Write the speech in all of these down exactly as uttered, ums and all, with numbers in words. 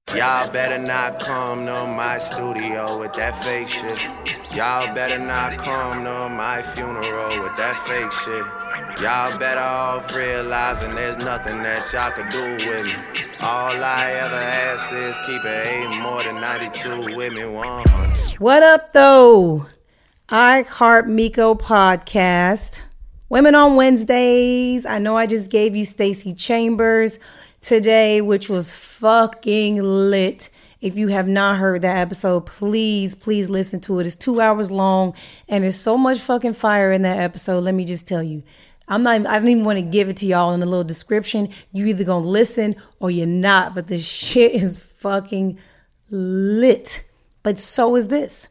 Y'all better not come to my studio with that fake shit. Y'all better not come to my funeral with that fake shit. Y'all better off realizing there's nothing that y'all could do with me. All I ever ask is keep it eight more than ninety-two with me. one hundred. What up, though? I Heart Miko podcast. Women on Wednesdays. I know I just gave you Stacey Chambers today, which was fucking lit. If you have not heard that episode, please, please listen to it. It's two hours long and there's so much fucking fire in that episode. Let me just tell you. I'm not, I don't even want to give it to y'all in a little description. You either gonna listen or you're not, but the shit is fucking lit. But so is this.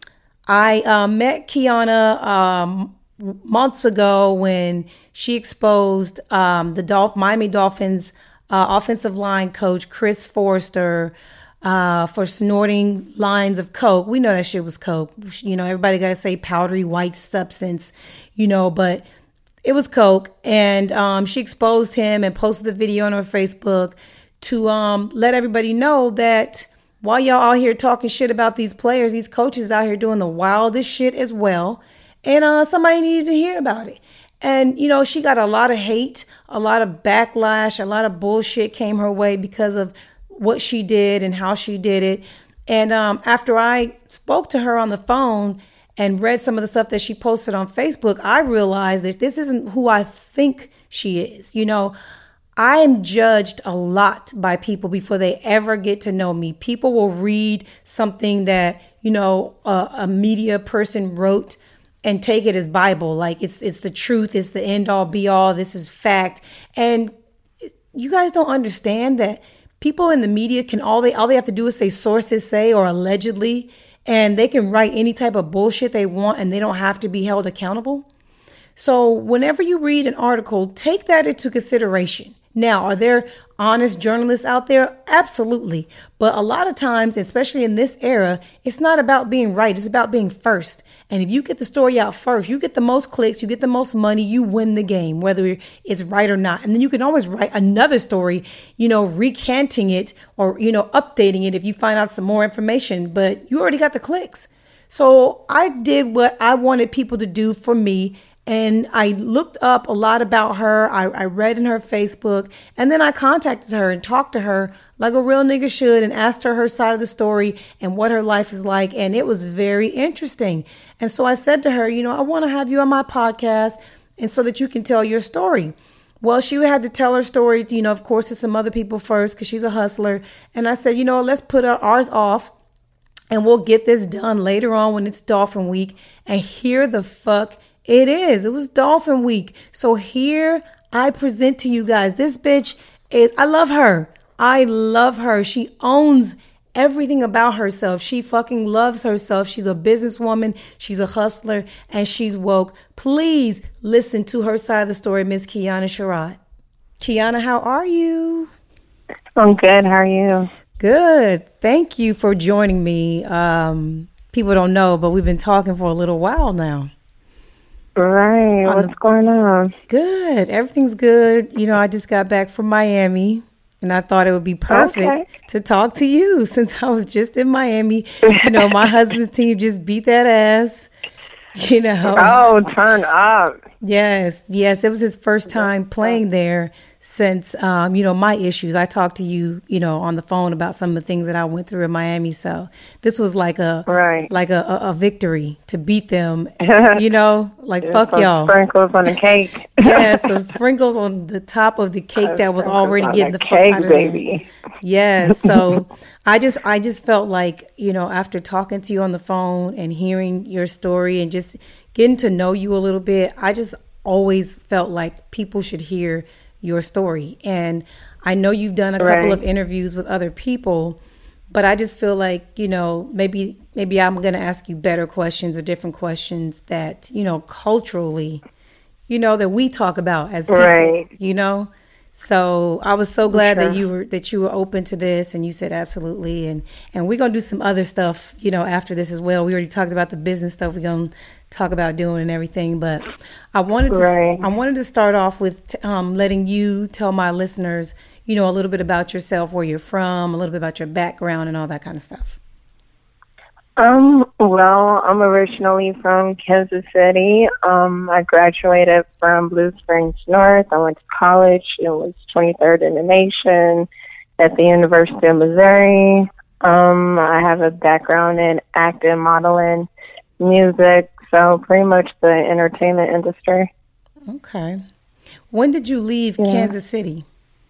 I uh, met Kiana um, months ago when she exposed um, the Dolph- Miami Dolphins uh, offensive line coach Chris Forrester uh, for snorting lines of coke. We know that shit was coke. You know, everybody got to say powdery white substance, you know, but it was coke. And um, she exposed him and posted the video on her Facebook to um, let everybody know that while y'all out here talking shit about these players, these coaches out here doing the wildest shit as well. And uh, somebody needed to hear about it. And, you know, she got a lot of hate, a lot of backlash, a lot of bullshit came her way because of what she did and how she did it. And um, after I spoke to her on the phone and read some of the stuff that she posted on Facebook, I realized that this isn't who I think she is. You know, I am judged a lot by people before they ever get to know me. People will read something that, you know, a, a media person wrote and take it as Bible. Like it's it's the truth. It's the end all be all. This is fact. And you guys don't understand that people in the media can all they all they have to do is say sources say or allegedly, and they can write any type of bullshit they want and they don't have to be held accountable. So whenever you read an article, take that into consideration. Now, are there honest journalists out there? Absolutely. But a lot of times, especially in this era, it's not about being right. It's about being first. And if you get the story out first, you get the most clicks, you get the most money, you win the game, whether it's right or not. And then you can always write another story, you know, recanting it or, you know, updating it if you find out some more information. But you already got the clicks. So I did what I wanted people to do for me. And I looked up a lot about her. I, I read in her Facebook, and then I contacted her and talked to her like a real nigga should and asked her her side of the story and what her life is like. And it was very interesting. And so I said to her, you know, I want to have you on my podcast and so that you can tell your story. Well, she had to tell her story, you know, of course, to some other people first because she's a hustler. And I said, you know, let's put our, ours off and we'll get this done later on when it's Dolphin Week. And here the fuck it is. It was Dolphin Week. So here I present to you guys. This bitch is, I love her. I love her. She owns everything about herself. She fucking loves herself. She's a businesswoman. She's a hustler and she's woke. Please listen to her side of the story, Miss Kiana Sherrod. Kiana, how are you? I'm good. How are you? Good. Thank you for joining me. Um, people don't know, but we've been talking for a little while now. Right. What's the, going on? Good. Everything's good. You know, I just got back from Miami and I thought it would be perfect okay. to talk to you since I was just in Miami. You know, my husband's team just beat that ass. You know. Oh, turn up. Yes. Yes. It was his first time playing there since, um, you know, my issues. I talked to you, you know, on the phone about some of the things that I went through in Miami. So this was like a right. like a, a, a victory to beat them, you know, like yeah, fuck y'all. Sprinkles on the cake. Yeah, so sprinkles on the top of the cake that was already getting the fuck cake, out of baby. there. Yeah, so I just I just felt like, you know, after talking to you on the phone and hearing your story and just getting to know you a little bit, I just always felt like people should hear your story. And I know you've done a couple right. of interviews with other people, but I just feel like, you know, maybe maybe I'm going to ask you better questions or different questions that, you know, culturally, you know, that we talk about as people, right. you know. So I was so glad sure. that you were that you were open to this and you said absolutely. And and we're going to do some other stuff, you know, after this as well. We already talked about the business stuff we're going to talk about doing and everything. But I wanted to, right. I wanted to start off with um, letting you tell my listeners, you know, a little bit about yourself, where you're from, a little bit about your background and all that kind of stuff. Um, well, I'm originally from Kansas City. Um, I graduated from Blue Springs North. I went to college. It was twenty-third in the nation at the University of Missouri. Um, I have a background in acting, modeling, music, so pretty much the entertainment industry. Okay. When did you leave yeah. Kansas City?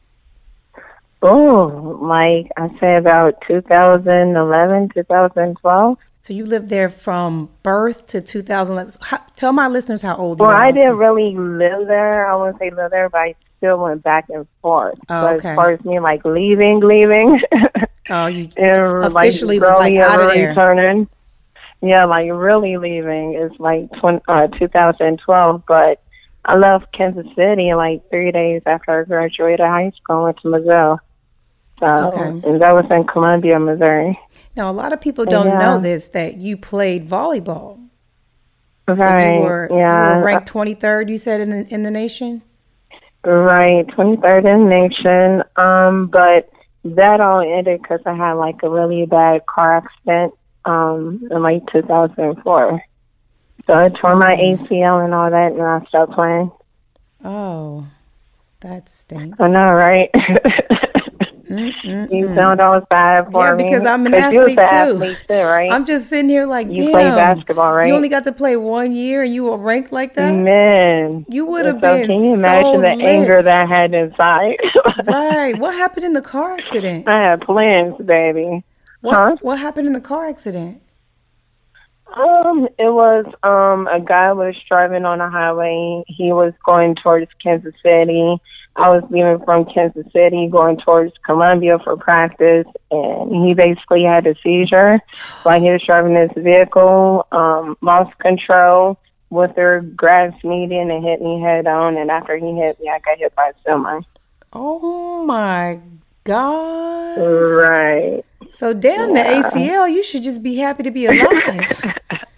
Oh, like I say about two thousand eleven, two thousand twelve. So you lived there from birth to two thousand eleven. How, tell my listeners how old well, you are. Well, I didn't really live there. I wouldn't say live there, but I still went back and forth. Oh, so okay. As far as me, like, leaving, leaving. Oh, you and, officially like, was like out of there. Returning. Yeah, like really leaving is like twenty, uh, two thousand twelve, but I left Kansas City like three days after I graduated high school and went to Missouri. So, okay. And that was in Columbia, Missouri. Now, a lot of people don't yeah. know this, that you played volleyball. Right, you were, yeah. You were ranked twenty-third, you said, in the, in the nation? Right, twenty-third in the nation. Um, but that all ended because I had like a really bad car accident um, in like two thousand four. So I tore my A C L and all that, and I stopped playing. Oh, that stinks. I know, right? You sound all bad for yeah, me. because I'm an athlete, you too. athlete too, right? I'm just sitting here like, you damn. play basketball, right? You only got to play one year and you were ranked like that? Man. You would have so been Can you imagine so the lit. anger that I had inside? Right. What happened in the car accident? I had plans, baby. What, huh? What happened in the car accident? Um, it was um a guy was driving on the highway. He was going towards Kansas City. I was leaving from Kansas City going towards Columbia for practice, and he basically had a seizure while he was driving his vehicle, um, lost control with their grass median and hit me head on, and after he hit me, I got hit by a semi. Oh, my God. Right. So, damn, yeah. the A C L, you should just be happy to be alive.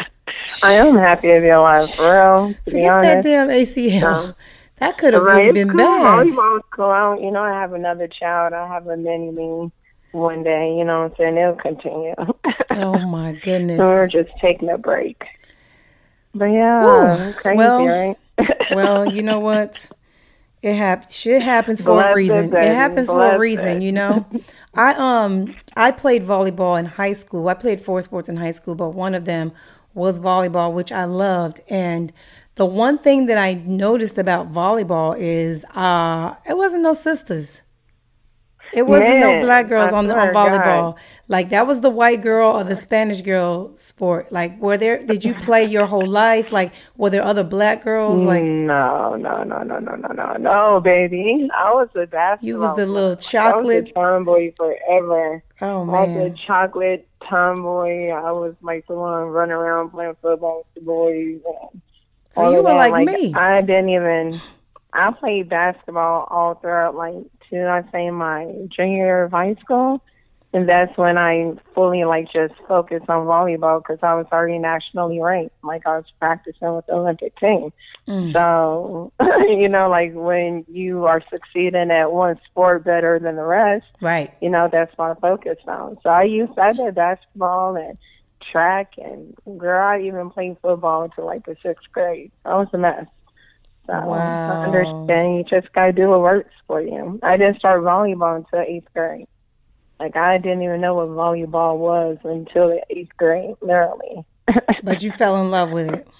I am happy to be alive, for real. To Forget be honest. that damn A C L. Um, That could have right, really been cool. bad. Volleyball's cool. I don't, you know, I have another child. I have a mini me one day. You know what I'm saying? It'll continue. Oh, my goodness. So we're just taking a break. But, yeah, Ooh, crazy, well, right? Well, you know what? It happens. Shit happens for Bless a reason. It, it happens Bless for a reason, it. you know? I um I played volleyball in high school. I played four sports in high school, but one of them was volleyball, which I loved. And the one thing that I noticed about volleyball is uh, it wasn't no sisters. It wasn't Man, no black girls I on, on swear, volleyball. God. Like, that was the white girl or the Spanish girl sport. Like, were there, did you play your whole life? Like, were there other black girls? Like, no, no, no, no, no, no, no, no, baby. I was a basketball. You was the little chocolate. I was a tomboy forever. Oh, man. I was a chocolate tomboy. I was like the one running around playing football with the boys. So you were like, like me. I didn't even, I played basketball all throughout, like, to I say my junior year of high school. And that's when I fully, like, just focused on volleyball because I was already nationally ranked. Like, I was practicing with the Olympic team. Mm. So, you know, like, when you are succeeding at one sport better than the rest, right? You know, that's what I focused on. So I used, I did basketball and track, and girl, I even played football until like the sixth grade. I was a mess. So wow. I understand you just gotta do what works for you. I didn't start volleyball until eighth grade. Like, I didn't even know what volleyball was until the eighth grade, literally. But you fell in love with it.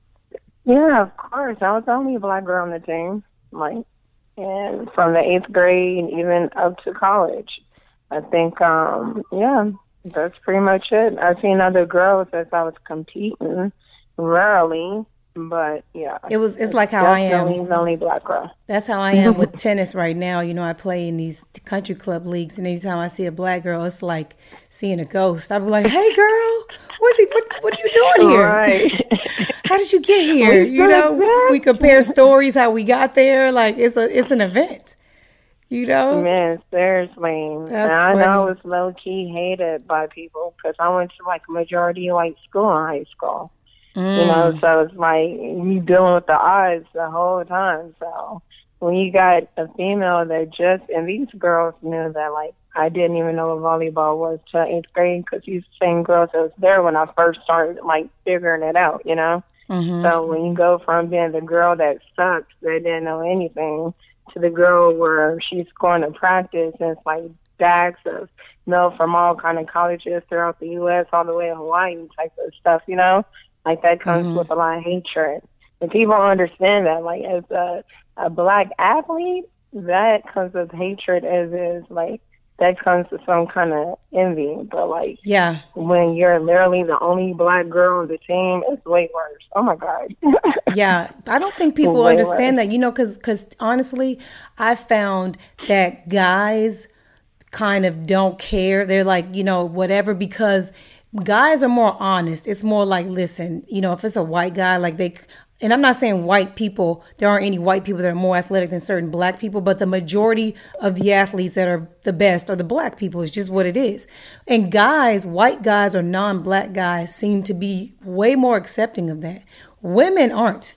Yeah, of course. I was the only black girl on the team. Like, and from the eighth grade even up to college. I think, um, yeah. That's pretty much it. I've seen other girls as I was competing, rarely, but yeah. It was. It's like how I am. Definitely the only black girl. That's how I am with tennis right now. You know, I play in these country club leagues, and anytime I see a black girl, it's like seeing a ghost. I'll be like, "Hey, girl, what are, what, what are you doing here? Right. How did you get here?" You know, we compare stories how we got there. Like, it's a it's an event. You know? Man, seriously. That's and I funny. know I was low-key hated by people because I went to, like, a majority white school in high school. Mm. You know, so it's like you dealing with the odds the whole time. So when you got a female that just, and these girls knew that, like, I didn't even know what volleyball was till eighth grade because these same girls that was there when I first started, like, figuring it out, you know? Mm-hmm. So when you go from being the girl that sucks, that didn't know anything, to the girl where she's going to practice and it's like stacks of milk from all kind of colleges throughout the U S all the way to Hawaii type of stuff, you know? Like, that comes mm-hmm. with a lot of hatred. And people understand that, like, as a, a black athlete, that comes with hatred as is, like, that comes to some kind of envy. But, like, yeah, when you're literally the only black girl on the team, it's way worse. Oh, my God. Yeah, I don't think people understand worse. that, you know, because because honestly, I found that guys kind of don't care. They're like, you know, whatever, because guys are more honest. It's more like, listen, you know, if it's a white guy, like they... And I'm not saying white people, there aren't any white people that are more athletic than certain black people, but the majority of the athletes that are the best are the black people. It's just what it is. And guys, white guys or non-black guys seem to be way more accepting of that. Women aren't.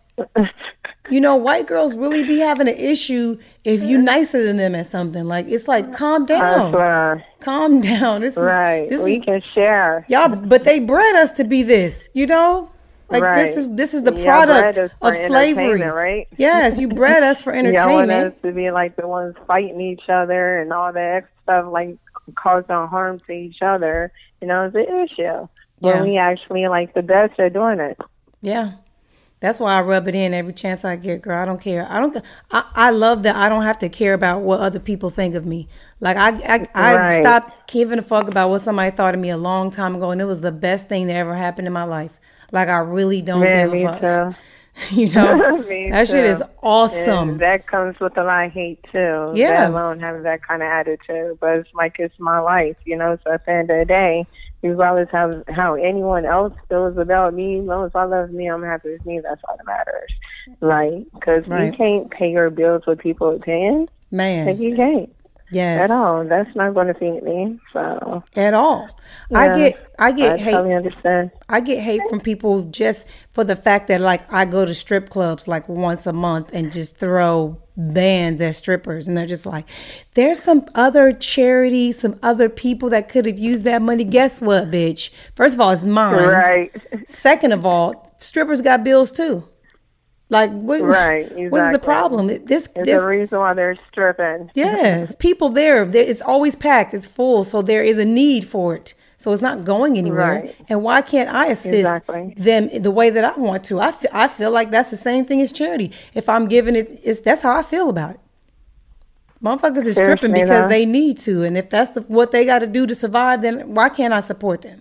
You know, white girls really be having an issue if you're nicer than them at something. Like, it's like, calm down. Uh, calm down. This right. Is, this we is, can share. Y'all, but they bred us to be this, you know? Like, right. this is this is the product of slavery, right? Yes, you bred us for entertainment. You want us to be like the ones fighting each other and all that extra stuff, like causing harm to each other. You know, it's an issue. But yeah. we actually like the best at doing it. Yeah, that's why I rub it in every chance I get, girl. I don't care. I don't. I, I love that I don't have to care about what other people think of me. Like I, I, I right. stopped giving a fuck about what somebody thought of me a long time ago, and it was the best thing that ever happened in my life. Like, I really don't Man, give a fuck. Too. You know, that too. shit is awesome. And that comes with a lot of hate too. Yeah, that alone having that kind of attitude, but it's like it's my life, you know. So at the end of the day, regardless how how anyone else feels about me, as long as I love me, I'm happy with me. That's all that matters. Like, because right. you can't pay your bills with people's opinions. Man, like, you can't. Yes. At all. That's not going to feed me. So at all. Yeah, I get I get I hate. totally understand. I get hate from people just for the fact that, like, I go to strip clubs like once a month and just throw bands at strippers, and they're just like, there's some other charity, some other people that could have used that money. Guess what, bitch? First of all, it's mine. Right. Second of all, strippers got bills too. Like, what, right, exactly. What's the problem? This There's this, a reason why they're stripping. Yes, people there, there. It's always packed. It's full, so there is a need for it. So it's not going anywhere. Right. And why can't I assist exactly. them the way that I want to? I, f- I feel like that's the same thing as charity. If I'm giving it, it's, that's how I feel about it. Motherfuckers is stripping because though. they need to. And if that's the, what they got to do to survive, then why can't I support them?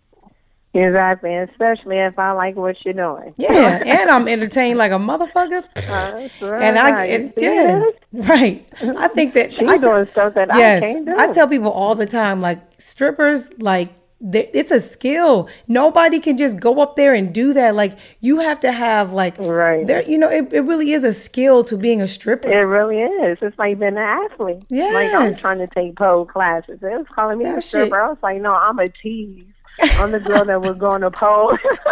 Exactly, especially if I like what you're doing. Yeah, and I'm entertained like a motherfucker. Uh, right. And I, it, yeah, right. I think that she's I t- doing stuff that yes, I can't do. I tell people all the time, like, strippers, like, they, it's a skill. Nobody can just go up there and do that. Like, you have to have, like, right. there. You know, it, it really is a skill to being a stripper. It really is. It's like being an athlete. Yes. Like, I'm trying to take pole classes. It was calling me that a stripper. Shit. I was like, no, I'm a tease. I'm the girl that was going to pole.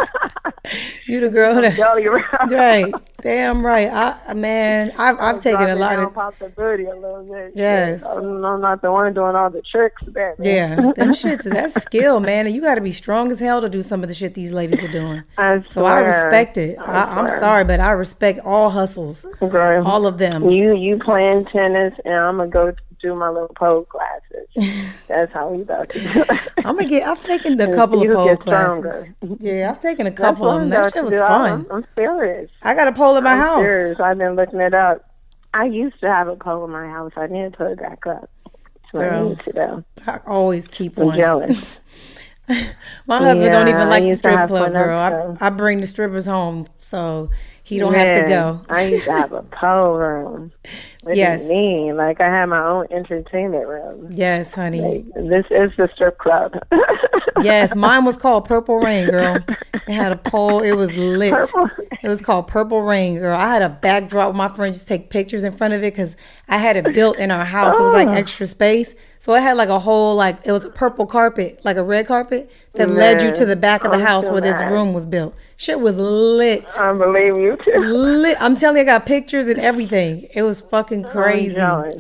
You the girl that Jolly around. Right. Damn right. I man, I've I've taken a lot of pop the booty a little bit. Yes. I'm, I'm not the one doing all the tricks there. Yeah. Them shits, that's skill, man. And you gotta be strong as hell to do some of the shit these ladies are doing. I swear. So I respect it. I I, I'm sorry, but I respect all hustles. Girl, all of them. You you playing tennis and I'm gonna go do my little pole classes. That's how we about to do it. I'm gonna get. I've taken a couple of pole classes. Yeah, I've taken a couple of them. That shit was fun. I'm, I'm serious. I got a pole in my I'm house. Serious. I've been looking it up. I used to have a pole in my house. I need to put it back up. So Girl, I need to though. I always keep I'm one. jealous. My husband yeah, don't even like the strip club, club, girl. I, I bring the strippers home, so he don't Man, have to go. I used to have a pole room. What yes. do you mean? Like, I had my own entertainment room. Yes, honey. Like, this is the strip club. Yes, mine was called Purple Rain, girl. It had a pole. It was lit. Purple. It was called Purple Rain, girl. I had a backdrop with my friends just take pictures in front of it because I had it built in our house. It was like extra space. So it had like a whole, like, it was a purple carpet, like a red carpet that Man, led you to the back of the house where this room was built. Shit was lit. I believe you too. Lit. I'm telling you, I got pictures and everything. It was fucking crazy.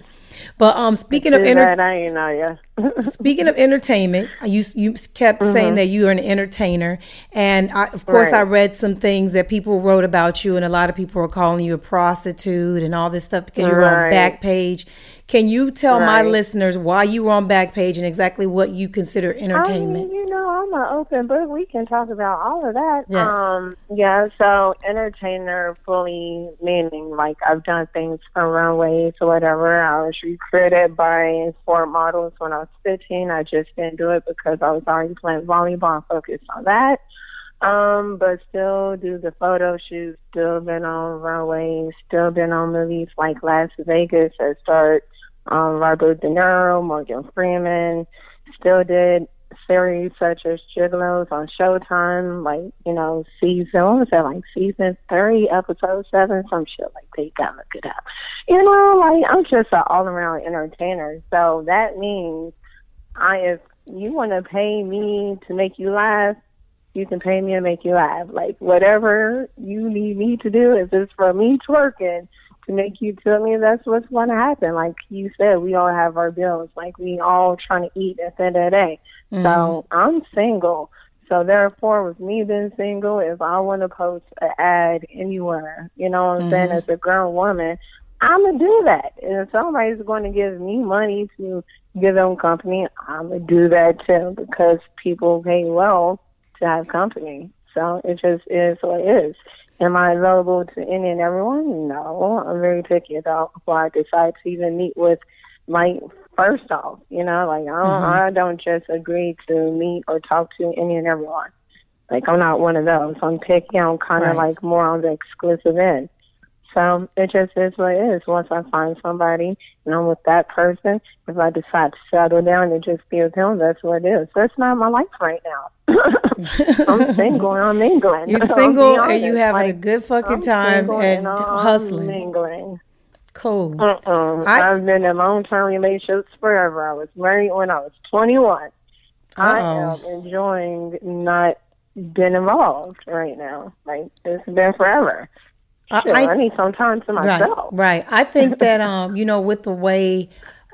But um, speaking of enter- I ain't know ya. speaking of entertainment, you you kept mm-hmm. saying that you are an entertainer, and I, of course right. I read some things that people wrote about you, and a lot of people were calling you a prostitute and all this stuff because you were right. on Backpage. Can you tell right. my listeners why you were on Backpage and exactly what you consider entertainment? I mean, you know, I'm an open book. We can talk about all of that. Yes. Um, yeah, so entertainer fully meaning like I've done things on runways or whatever. I was recruited by Sport Models when I was fifteen. I just didn't do it because I was already playing volleyball and focused on that. Um, but still do the photo shoots, still been on runways, still been on movies like Las Vegas that starred um, Robert De Niro, Morgan Freeman, still did series such as Gigolos on Showtime, like, you know, season, what was that, like season three, episode seven, some shit like that. You gotta look it up. You know, like, I'm just an all-around entertainer. So that means I, if you want to pay me to make you laugh, you can pay me and make you laugh. Like, whatever you need me to do, if it's for me twerking to make you tell me that's what's going to happen. Like you said, we all have our bills. Like, we all trying to eat at the end of the day. Mm-hmm. So I'm single. So therefore, with me being single, if I want to post an ad anywhere, you know what I'm mm-hmm. saying, as a grown woman, I'm going to do that. And if somebody's going to give me money to give them company, I'm going to do that too, because people pay well to have company. So it just is what it is. Am I available to any and everyone? No. I'm very picky about who I decide to even meet with. Like, first off, you know, like, I don't, mm-hmm. I don't just agree to meet or talk to any and everyone. Like, I'm not one of those. I'm picky. I'm kind of right. like more on the exclusive end. So it just is what it is. Once I find somebody and I'm with that person, if I decide to settle down and just be with him, that's what it is. That's not my life right now. I'm single and I'm mingling. You're single and you having like, a good fucking time and, and hustling. Mingling. Cool. Uh-uh. I, I've been in long-term relationships forever. I was married when I was twenty-one. Uh-oh. I am enjoying not being involved right now. Like, it's been forever. Sure, I, I need some time to myself. Right, right. I think that, um, you know, with the way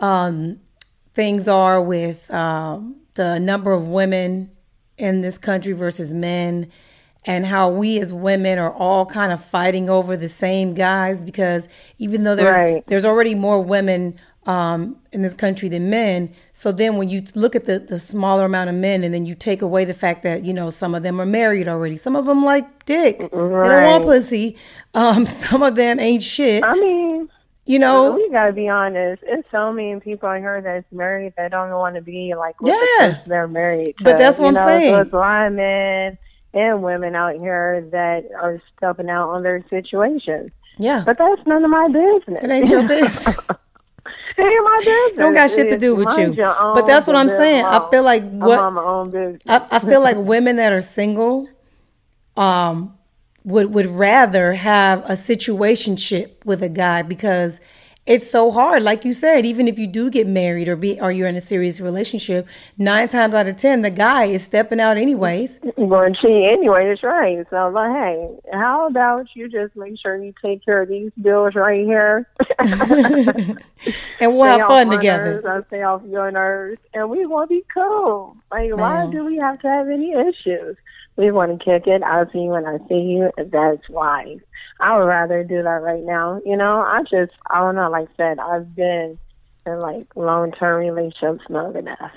um, things are with um, the number of women in this country versus men, and how we as women are all kind of fighting over the same guys, because even though there's right. there's already more women um, in this country than men, so then when you look at the, the smaller amount of men, and then you take away the fact that, you know, some of them are married already, some of them like dick, right. they don't want pussy, um, some of them ain't shit. I mean, you know, we gotta be honest. It's so many people out here that's married that don't want to be like with yeah. the person they're married to. But that's what you I'm know, saying. So it's a lot of men and women out here that are stepping out on their situations. Yeah, but that's none of my business. It ain't your business. It ain't my business. Don't got shit to do with you. But that's what I'm saying. I feel like what I'm on my own business. I, I feel like women that are single, um, would would rather have a situationship with a guy, because it's so hard. Like you said, even if you do get married or be or you're in a serious relationship, nine times out of ten, the guy is stepping out anyways. Going to cheat anyway, that's right. So I'm like, hey, how about you just make sure you take care of these bills right here? And we'll have fun together. Nerves, I'll stay off your nerves, and we want to be cool. Like, why do we have to have any issues? We want to kick it. I'll see you when I see you. That's why. I would rather do that right now. You know, I just, I don't know, like I said, I've been in like long-term relationships long enough.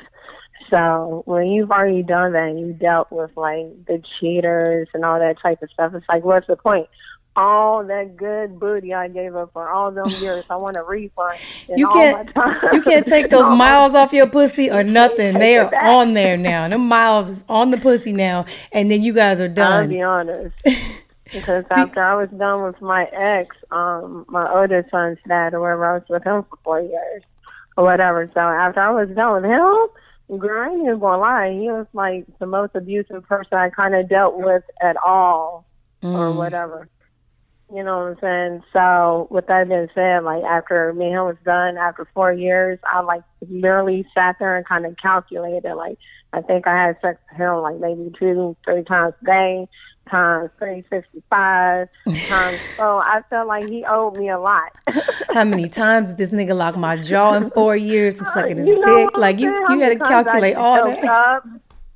So when you've already done that and you dealt with like the cheaters and all that type of stuff, it's like, what's the point? All that good booty I gave up for all them years, I want a refund. You can't, you can't take those miles off your pussy or nothing. They are on there now. Them miles is on the pussy now, and then you guys are done. I'll be honest. Because after I was done with my ex, um, my older son's dad, or whatever, I was with him for four years or whatever. So after I was done with him, girl, I ain't even gonna lie, he was like the most abusive person I kind of dealt with at all, mm. or whatever. You know what I'm saying? So with that being said, like after me and him was done, after four years, I like literally sat there and kind of calculated. Like I think I had sex with him like maybe two, three times a day, times three sixty-five times. So I felt like he owed me a lot. How many times did this nigga lock my jaw in four years? I'm sucking his You know dick. Like you, what I'm you got to saying? How many calculate times I all choked that. up?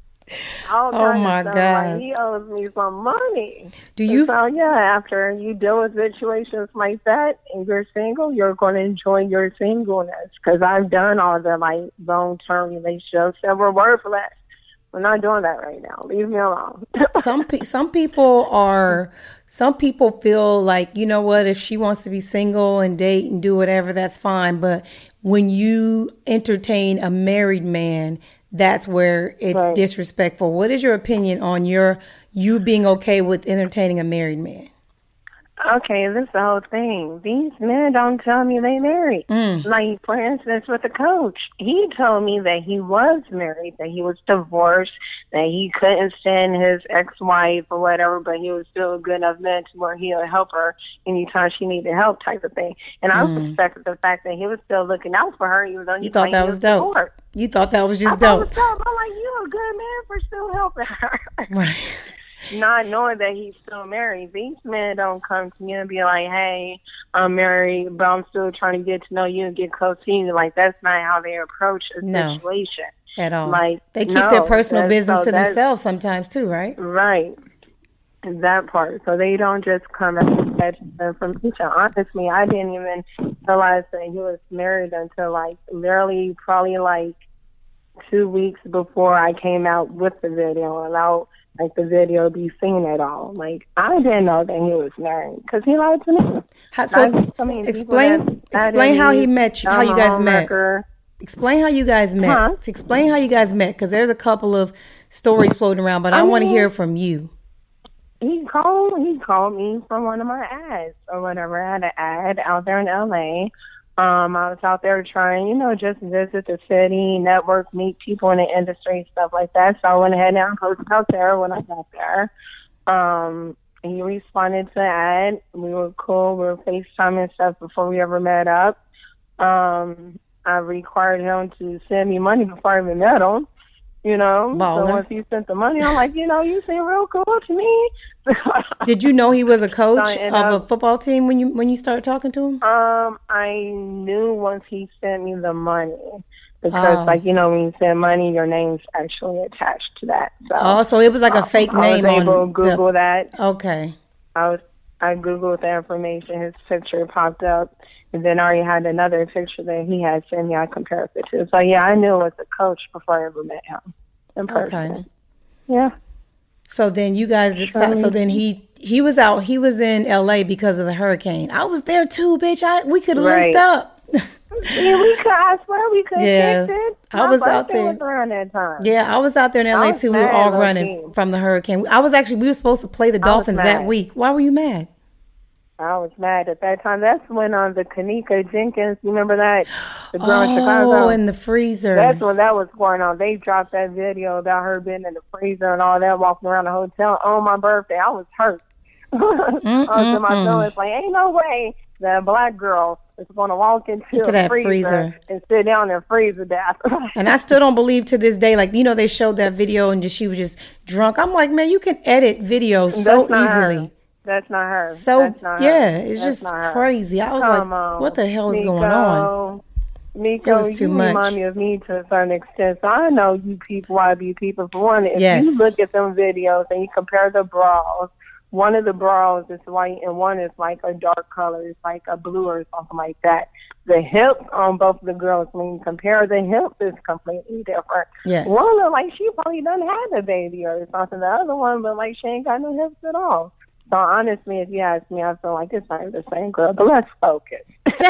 All Oh kinds my of stuff. God. Like, he owes me some money. Do you? And so yeah, after you deal with situations like that and you're single, you're going to enjoy your singleness. Because I've done all the like long term relationships that were worthless. We're not doing that right now. Leave me alone. some pe- some people are. Some people feel like, you know what, if she wants to be single and date and do whatever, that's fine. But when you entertain a married man, that's where it's Right. disrespectful. What is your opinion on your you being okay with entertaining a married man? Okay, this is the whole thing. These men don't tell me they married. Mm. Like, for instance, with the coach, he told me that he was married, that he was divorced, that he couldn't stand his ex-wife or whatever, but he was still a good enough man to where he'll help her anytime she needed help type of thing. And I Mm. respected the fact that he was still looking out for her, even though he You thought claimed that he was dope. divorced. You thought that was I just thought it dope. was dope. I'm like, you a good man for still helping her. Right. Not knowing that he's still married. These men don't come to me and be like, hey, I'm married, but I'm still trying to get to know you and get close to you. Like, that's not how they approach a No. situation. At all. Like, They keep no, their personal that's- business so to that's- themselves sometimes too, right? Right. That part. So they don't just come and catch them from each other. Honestly, I didn't even realize that he was married until, like, literally probably, like, two weeks before I came out with the video, allowed like the video be seen at all. Like, I didn't know that he was married because he lied to me. How, so I, I mean, explain explain how he met you, how you guys met. Explain how you guys met. Huh? Explain how you guys met, because there's a couple of stories floating around, but I, I want to mean- hear from you. He called. He called me from one of my ads or whatever. I had an ad out there in L A. Um, I was out there trying, you know, just visit the city, network, meet people in the industry, stuff like that. So I went ahead and posted out there when I got there. Um, he responded to the ad. We were cool. We were FaceTime and stuff before we ever met up. Um, I required him to send me money before I even met him. You know, Baller. so once he sent the money, I'm like, you know, you seem real cool to me. Did you know he was a coach So, and, of um, a football team when you when you started talking to him? Um, I knew once he sent me the money because, Oh. like, you know, when you send money, your name's actually attached to that. So, Oh, so it was like a fake I name was able on to Google the, that. Okay. I was I Googled the information. His picture popped up, and then I already had another picture that he had sent me. I compared it to. So yeah, I knew it was a coach before I ever met him in person. Okay. Yeah. So then you guys decided, so then he he was out, he was in L A because of the hurricane. I was there too, bitch. I we could have Right. linked up. Yeah, we could. I swear we could. Yeah. Fix it. I My was out birthday there. Was around that time. Yeah, I was out there in L I A was too. We were mad, all low running key. from the hurricane. I was actually, we were supposed to play the I was Dolphins that mad. week. Why were you mad? I was mad at that time. That's when on um, the Kanika Jenkins, you remember that? The girl in Oh, Chicago. in the freezer. That's when that was going on. They dropped that video about her being in the freezer and all that, walking around the hotel on my birthday. I was hurt. I was in my feelings like, ain't no way that a black girl is going to walk into, Into a that freezer, freezer. and sit down and freeze to death. And I still don't believe to this day, like, you know, they showed that video and just she was just drunk. I'm like, man, you can edit videos so That's not her. easily. That's not her. So, That's not her. yeah, it's That's just not her. crazy. I was Come like, on. what the hell is Nico, going on? Nico, It was too you much. remind me of me to a certain extent. So I know you people, Y B people. For one, if Yes. you look at them videos and you compare the bras, one of the bras is white and one is like a dark color. It's like a blue or something like that. The hips on both of the girls, when you compare the hips, it's completely different. Yes. One look like she probably done had a baby or something. The other one look like she ain't got no hips at all. So honestly, if you ask me, I feel like it's not the same girl. But let's focus.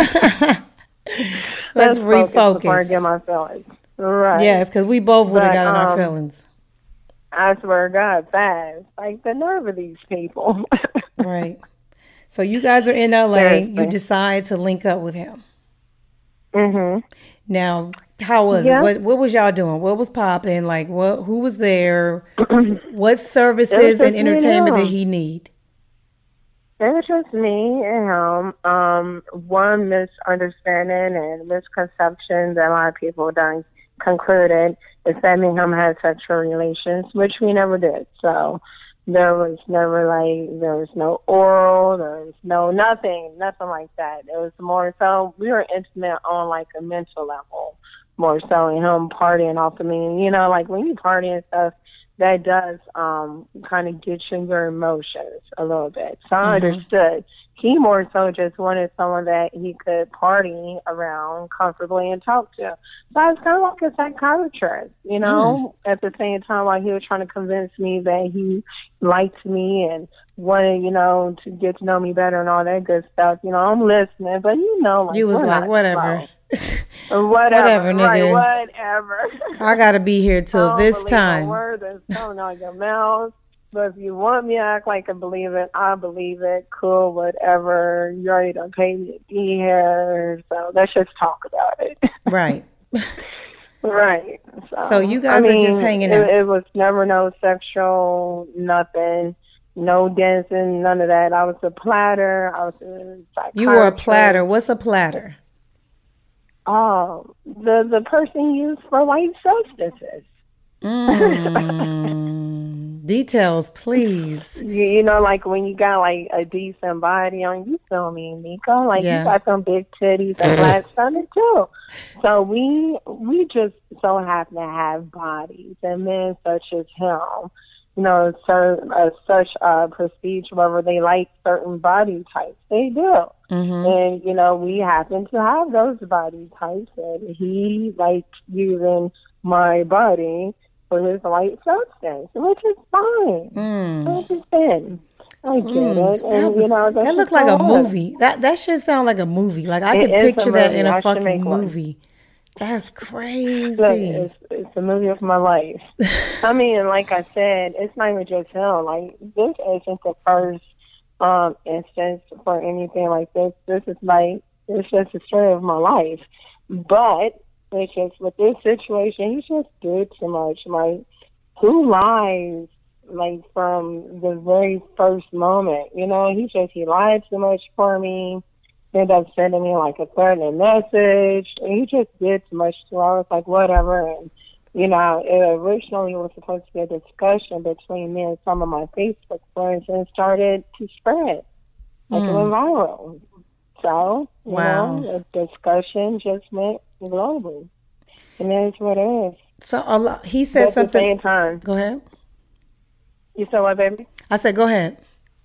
Let's focus before I refocus. get my feelings. Right. Yes, because we both would have But, gotten our um, feelings. I swear to God, fast. Like the nerve of these people. Right. So you guys are in L A. Seriously. You decide to link up with him. mhm. Now, how was Yeah. it? What What was y'all doing? What was popping? Like, what? Who was there? What It was services just and me and entertainment him. did he need? It was just me and him. Um, one misunderstanding and misconception that a lot of people done concluded is that me and him had sexual relations, which we never did. So there was never like, there was no oral, there was no nothing, nothing like that. It was more so, we were intimate on like a mental level, more so, and him partying off of me. You know, like when you party and stuff, that does um kind of get you in your emotions a little bit. So I mm-hmm. understood. He more so just wanted someone that he could party around comfortably and talk to. So I was kind of like a psychiatrist, you know, mm. at the same time while he was trying to convince me that he liked me and wanted, you know, to get to know me better and all that good stuff. You know, I'm listening, but you know, like, you was like, whatever. Whatever, whatever, nigga. Right, whatever. I gotta be here till this time. A word that's coming out your mouth. But if you want me to act like I believe it, I believe it. Cool, whatever. You already done paid me to be here, so let's just talk about it. Right. Right. So, so you guys I mean, are just hanging it, out. It was never no sexual, nothing. No dancing, none of that. I was a platter. I was a psychiatrist. You were a platter. What's a platter? Oh, the the person used for white substances. Mm. Details, please. You, you know, like when you got like a decent body on, you feel me, Miko? Like yeah. you got some big titties and flat stomach too. So we we just so happen to have bodies, and men such as him, you know, certain, uh, such a prestige, whether they like certain body types, they do. Mm-hmm. And, you know, we happen to have those body types, and he liked using my body for his white substance, which is fine. Mm. Which is thin. I get mm, it. And, was, you know, that looked like a movie. That that should sound like a movie. Like I it could picture that in a I fucking movie. One. That's crazy. Look, it's, it's a movie of my life. I mean, like I said, it's not even just him. Like, this isn't the first um, instance for anything like this. This is like, it's just a story of my life. But it's just with this situation, he just did too much. Like, who lies, like, from the very first moment? You know, he just, he lied too much for me. Ended up sending me like a threatening message. And he just did too much too. I was like, whatever. And, you know, it originally was supposed to be a discussion between me and some of my Facebook friends, and it started to spread. Like mm. it went viral. So, you wow. know, the discussion just went global. And that's what it is. So a lot, he said but something. At the same time. Go ahead. You said what, baby? I said, go ahead.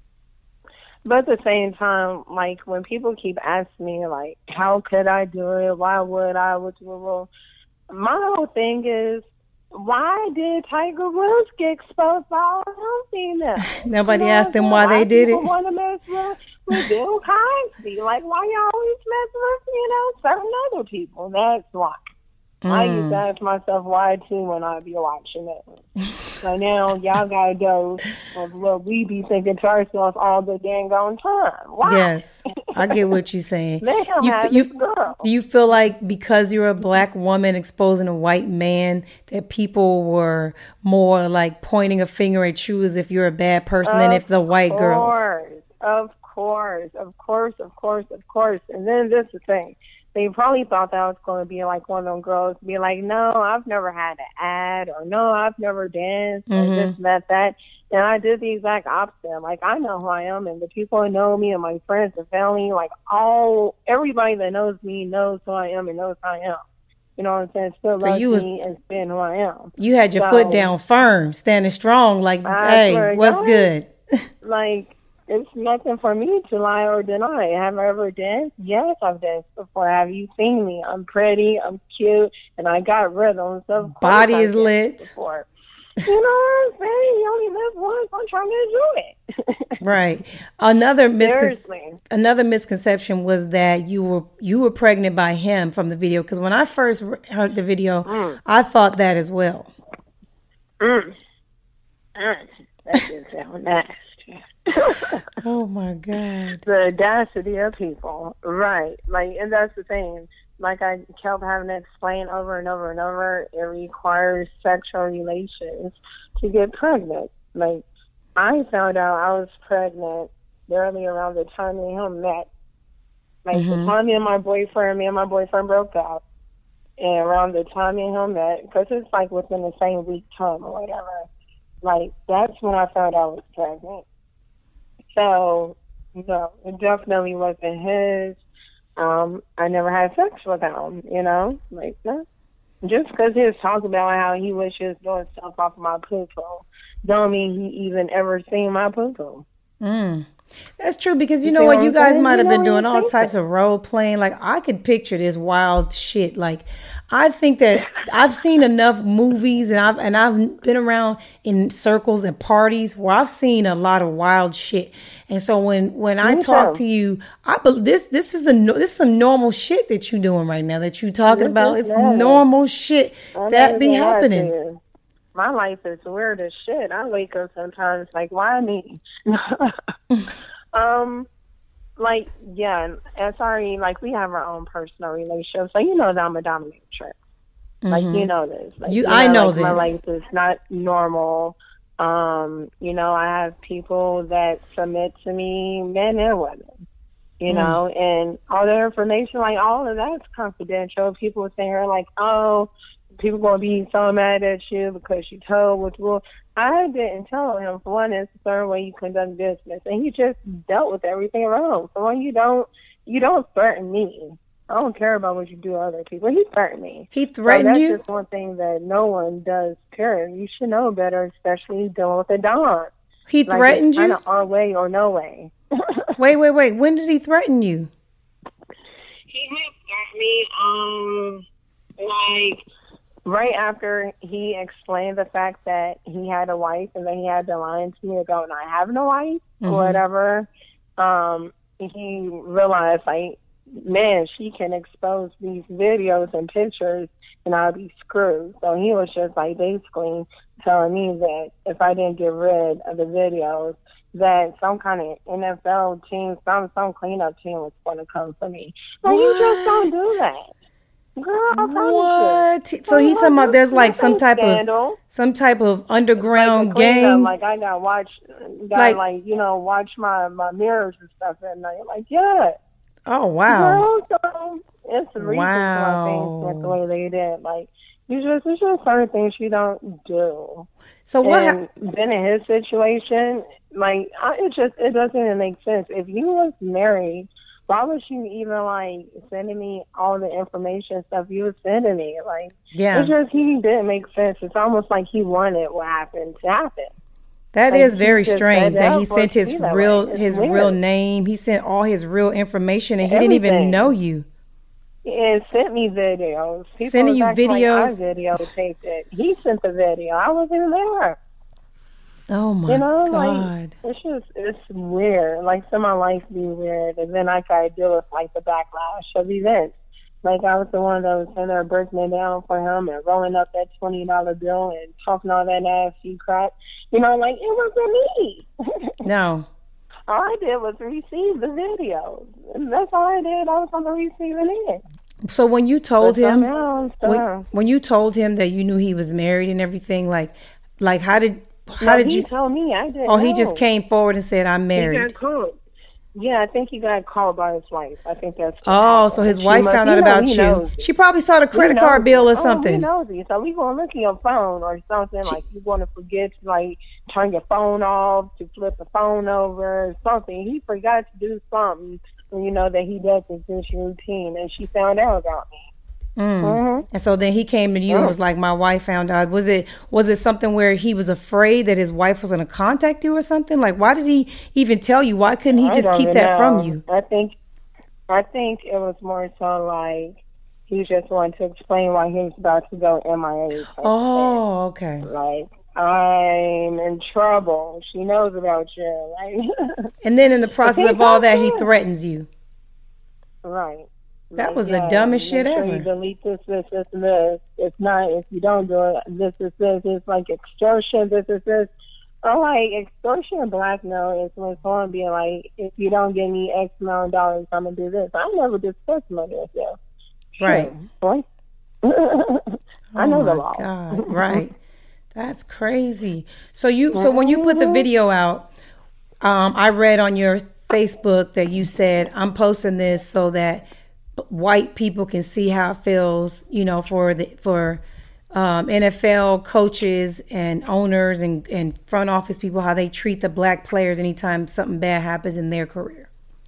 But at the same time, like, when people keep asking me, like, how could I do it? Why would I? Which will, my whole thing is, why did Tiger Woods get exposed by all them females? Nobody you know asked them why, why they did it. want to mess with, with Bill Cosby. Like, why you always mess with, you know, certain other people? That's why. Mm. I used to ask myself why, too, when I be watching it. So now y'all got a dose of what we be thinking to ourselves all the dang on time. Why? Yes, I get what you're saying. Let him you, have you, this girl. Do you feel like because you're a black woman exposing a white man that people were more like pointing a finger at you as if you're a bad person of than if the white course, girls? Of course, of course, of course, of course. And then this is the thing. They probably thought that I was going to be like one of them girls, be like, no, I've never had an ad, or no, I've never danced, mm-hmm. or this, that, that. And I did the exact opposite. Like, I know who I am, and the people who know me, and my friends and family, like, all, everybody that knows me knows who I am and knows who I am. You know what I'm saying? Still so loves you was, me and being who I am. You had your so, foot down firm, standing strong, like, hey, what's God, good? Like, it's nothing for me to lie or deny. Have I ever danced? Yes, I've danced before. Have you seen me? I'm pretty, I'm cute, and I got rhythms. Of Body is lit. Before. You know what I'm saying? You only live once. I'm trying to enjoy it. Right. Another miscon- another misconception was that you were you were pregnant by him from the video. Because when I first heard the video, mm. I thought that as well. Mm. Mm. That didn't sound nice. Oh my God. The audacity of people. Right. Like, and that's the thing. Like I kept having to explain over and over and over, it requires sexual relations to get pregnant. Like, I found out I was pregnant barely around the time me and him met. Like Mm-hmm. the time me and my boyfriend, me and my boyfriend broke up, and around the time me and him met, because it's like within the same week time or whatever. Like that's when I found out I was pregnant. So no, it definitely wasn't his. Um, I never had sex with him. You know, like no. Just because he was talking about how he was just doing stuff off of my poo-poo, don't mean he even ever seen my poo-poo. Mm. That's true, because you, You know see what, what you I'm guys saying? might You have know been what doing I'm all saying? types of role playing. Like I could picture this wild shit. Like I think that I've seen enough movies and I've and I've been around in circles and parties where I've seen a lot of wild shit. And so when when I Me talk too. to you, I bel- this this is the no- this is some normal shit that you're doing right now that you're talking This about. is It's normal. normal shit I'm that not be even gonna lie to happening. you. My life is weird as shit. I wake up sometimes like, why me? um, like, yeah, and sorry, like, we have our own personal relationship, so you know that I'm a dominatrix. Like, you know this. Like, You- I know like, My this. life is not normal. Um, you know, I have people that submit to me, men and women. You know, and all the information, like, all of that's confidential. People saying here, like, oh, people going to be so mad at you because you told what you will. I didn't tell him. For one, it's a certain way you conduct business, and he just dealt with everything wrong. So when you don't, you don't threaten me. I don't care about what you do to other people. He threatened me. He So threatened that's you? just one thing that no one does care. You should know better, especially dealing with a don. He Like, threatened it's you? kind of our way or no way. Wait, wait, wait. When did he threaten you? He had me, um, like, right after he explained the fact that he had a wife and then he had to lie to me about not having a wife Mm-hmm. or whatever, um, he realized, like, man, she can expose these videos and pictures and I'll be screwed. So he was just, like, basically telling me that if I didn't get rid of the videos, that some kind of N F L team, some some cleanup team was going to come for me. Like, you just don't do that. Girl, I promise What? you. So he's talking about there's like some type of scandal. some type of Like underground a cleanup, gang. like I got watch, got Like- like, you know, watch my my mirrors and stuff at night. Like, yeah, Oh wow. girl. So it's the reason Wow. why things went the way they did. Like, you just, it's just certain things you don't do. So what? And hap- then in his situation, like, I, it just, it doesn't even make sense. If you was married, why was you even, like, sending me all the information and stuff you was sending me? Like, Yeah, it's just, he didn't make sense. It's almost like he wanted what happened to happen. that like, is he very just strange said that that he for sent it to his be that real way. It's his real weird. name. He sent all his real information, and he didn't even Everything. know you. And sent me videos. People Sending was you acting videos? Like I videotaped it. He sent the video. I wasn't even there. Oh my You know, god. like, it's just, it's weird. Like, some of my life be weird. And then I gotta deal with, like, the backlash of events. Like, I was the one that was in there breaking it down for him and rolling up that twenty dollar bill and talking all that nasty crap. You know, like, it wasn't me. No. All I did was receive the videos. And that's all I did. I was on the receiving end. So when you told But him somehow, when, stuff. when you told him that you knew he was married and everything, like like how did how No, did he you? told me. I didn't Oh, he know. just came forward and said, "I'm He married." got called. Yeah, I think he got called by his wife. I think that's what Oh, happened. so his She wife must- found you out know, about he you. knows it. She probably saw the He credit knows card bill or it. Oh, something. he knows it. So we gonna look at your phone or something, like you gonna forget to, like, turn your phone off, to flip the phone over or something. He forgot to do something, you know, that he does in his routine, and she found out about me. Mm. Mm-hmm. And so then he came to you and Yeah. was like, "My wife found out." Was it was it something where he was afraid that his wife was going to contact you or something? Like, why did he even tell you? Why couldn't he I just don't keep even that from know. you? I think, I think it was more so like he just wanted to explain why he was about to go M I A. type of Oh, okay. thing. Like, I'm in trouble. She knows about you. Like, And then in the process he of all that, he does. threatens you. right. That Like, was the yeah, dumbest shit make sure ever. You delete this, this, this, and this. If not, if you don't do it, this is this. It's like extortion. This is this. I'm like, extortion and blackmail is when someone be like, if you don't give me X amount of dollars, I'm gonna do this. I never discussed money with you. Right. Boy. I know oh the my law. God. Right. That's crazy. So you so when you put the video out, um, I read on your Facebook that you said, I'm posting this so that white people can see how it feels, you know, for the for um, N F L coaches and owners and, and front office people, how they treat the black players anytime something bad happens in their career.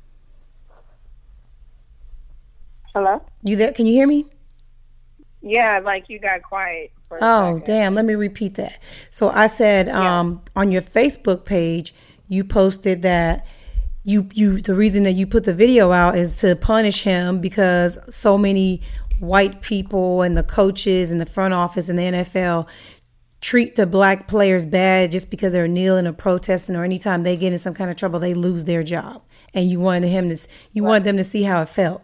Hello? You there? Can you hear me? Yeah, like you got quiet for a Oh, second. damn. Let me repeat that. So I said Yeah. um, on your Facebook page, you posted that you you the reason that you put the video out is to punish him because so many white people and the coaches and the front office and the N F L treat the black players bad just because they're kneeling or protesting, or anytime they get in some kind of trouble, they lose their job. And you wanted him to you Right. wanted them to see how it felt.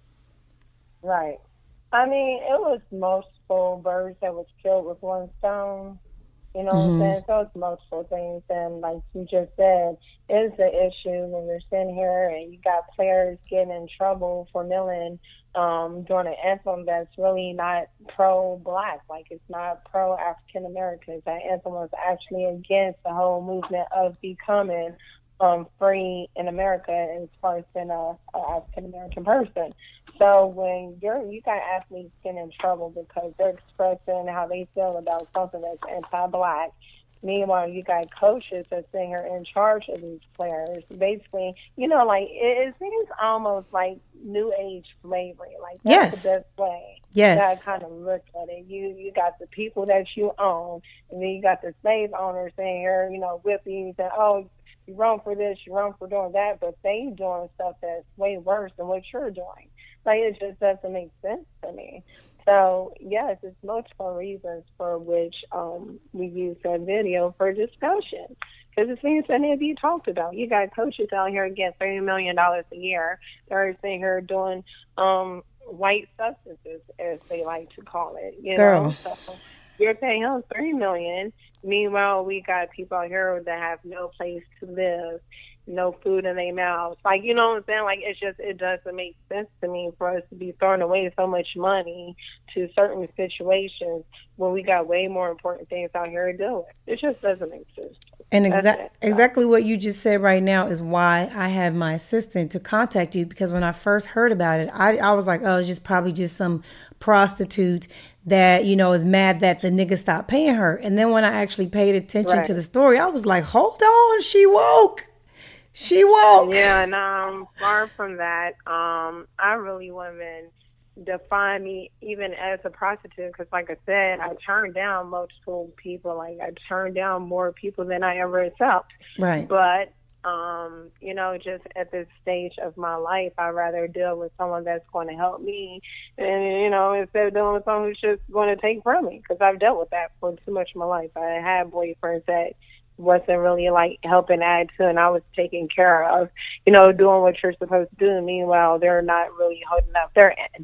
Right. I mean, it was multiple birds that was killed with one stone. You know Mhm. what I'm saying? So it's multiple things. And like you just said, it's an issue when you're sitting here and you got players getting in trouble for kneeling um, during an anthem that's really not pro-black. Like, it's not pro-African Americans. That anthem was actually against the whole movement of becoming um, free in America as far as being a, a African American person. So when you're you got athletes getting in trouble because they're expressing how they feel about something that's anti-black, meanwhile you got coaches that's sitting here in charge of these players. Basically, you know, like it, it seems almost like new age slavery. Like that's Yes. the best way. Yes. That kind of look at it. You you got the people that you own, and then you got the slave owners saying here, you know, whipping and oh, you wrong for this, you wrong for doing that, but they doing stuff that's way worse than what you're doing. Like, it just doesn't make sense to me. So, yes, it's multiple reasons for which um, we use that video for discussion. Because it seems that need to be talked about. You got coaches out here getting thirty million dollars a year. They're sitting here doing um, white substances, as they like to call it. You Girl. know? So you're paying them thirty million dollars. Meanwhile, we got people out here that have no place to live, no food in their mouths. Like, you know what I'm saying? Like, it's just, it doesn't make sense to me for us to be throwing away so much money to certain situations when we got way more important things out here to do it. It just doesn't make sense. And That's exactly it. exactly what you just said right now is why I had my assistant to contact you, because when I first heard about it, I, I was like, oh, it's just probably just some prostitute that, you know, is mad that the nigga stopped paying her. And then when I actually paid attention Right. to the story, I was like, hold on, she woke. She woke. Yeah, and um, far from that, um, I really wouldn't define me even as a prostitute because, like I said, I turned down multiple people. Like, I turned down more people than I ever accept. Right. But, um, you know, just at this stage of my life, I'd rather deal with someone that's going to help me and, you know, instead of dealing with someone who's just going to take from me, because I've dealt with that for too much of my life. I had boyfriends that wasn't really like helping add to, and I was taking care of, you know, doing what you're supposed to do. Meanwhile, they're not really holding up their end.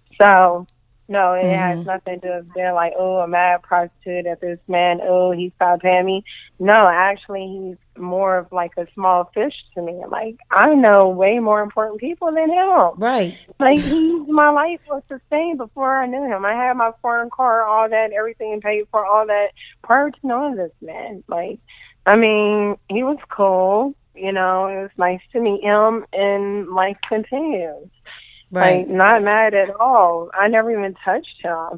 So, no, it Mm-hmm. has nothing to do with being like, oh, a mad prostitute at this man, oh, he stopped paying me. No, actually, he's more of like a small fish to me. Like, I know way more important people than him. Right. Like, he's, my life was sustained before I knew him. I had my foreign car, all that, everything paid for, all that, prior to knowing this man. Like, I mean, he was cool. You know, it was nice to meet him, and life continues. Right. Like, not mad at all. I never even touched him.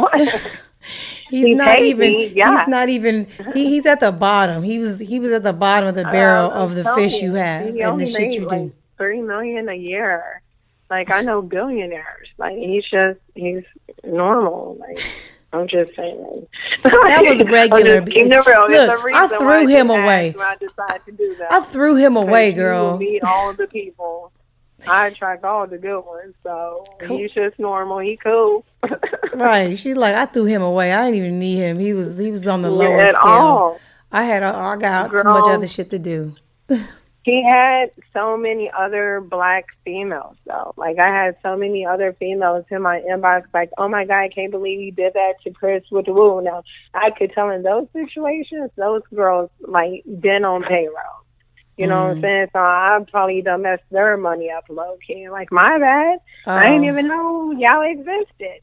He's He not paid even me, yeah. he's not even he, he's at the bottom. He was he was at the bottom of the barrel Um, of the I'm fish telling you have he and the only shit made, you like, do. Three million a year. Like, I know billionaires. Like, he's just he's normal. Like, I'm just saying. That was regular. I'm just keeping it real. There's Look, a reason I why threw I him didn't away. ask when I decided to do that. I threw him away, Because you girl. will meet all the people. I attract all the good ones, so Cool. he's just normal. He cool. Right. She's like, I threw him away. I didn't even need him. He was he was on the lower At scale. all. I had I got too much Girl. other shit to do. He had so many other black females, though. Like, I had so many other females in my inbox, like, oh, my God, I can't believe you did that to Chris with the woo. Now, I could tell in those situations, those girls, like, been on payroll. You know Mm. what I'm saying? So I probably done messed their money up low key. Like, my bad. Oh. I didn't even know y'all existed.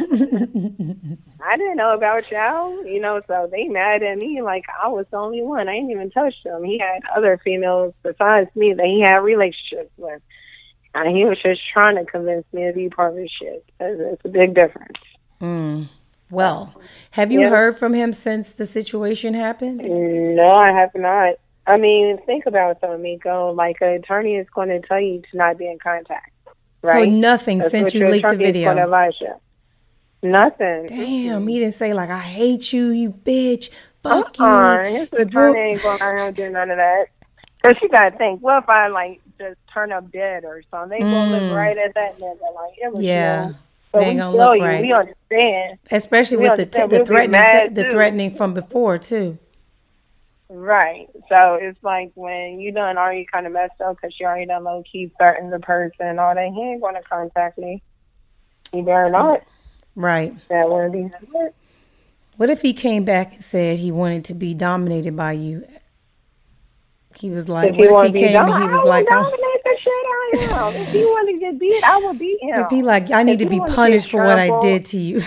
I didn't know about y'all. You know, so they mad at me like I was the only one. I didn't even touch them. He had other females besides me that he had relationships with. And he was just trying to convince me to be part of his shit. It's, it's a big difference. Mm. Well, have you Yeah. heard from him since the situation happened? No, I have not. I mean, think about it though, Miko. Like, an attorney is going to tell you to not be in contact, right? So nothing That's since what you your leaked the attorney is video. gonna advise you. Nothing. Damn, he didn't say like, I hate you, you bitch, fuck Uh-uh. you. His attorney ain't going to let him do none of that. Because you got to think, what if I, like, just turn up dead or something? They going to Mm. look right at that nigga. Like, it was Yeah. you. So They ain't we gonna feel look you. right. We understand. Especially We with the t- understand. the We'll be threatening mad, t- the too. threatening from before too. Right. So it's like when you done already kind of messed up because you already done low key threatened the person and all that. He ain't going to contact me. He better not. Right. That wouldn't be smart. What if he came back and said he wanted to be dominated by you? He was like, If what wanna if he be came and dom- he was I like, would I'm, dominate the shit out of him. If he want to get beat, I will beat him. if he like, I need If to he be wanna get punished for what I trampled, did to you.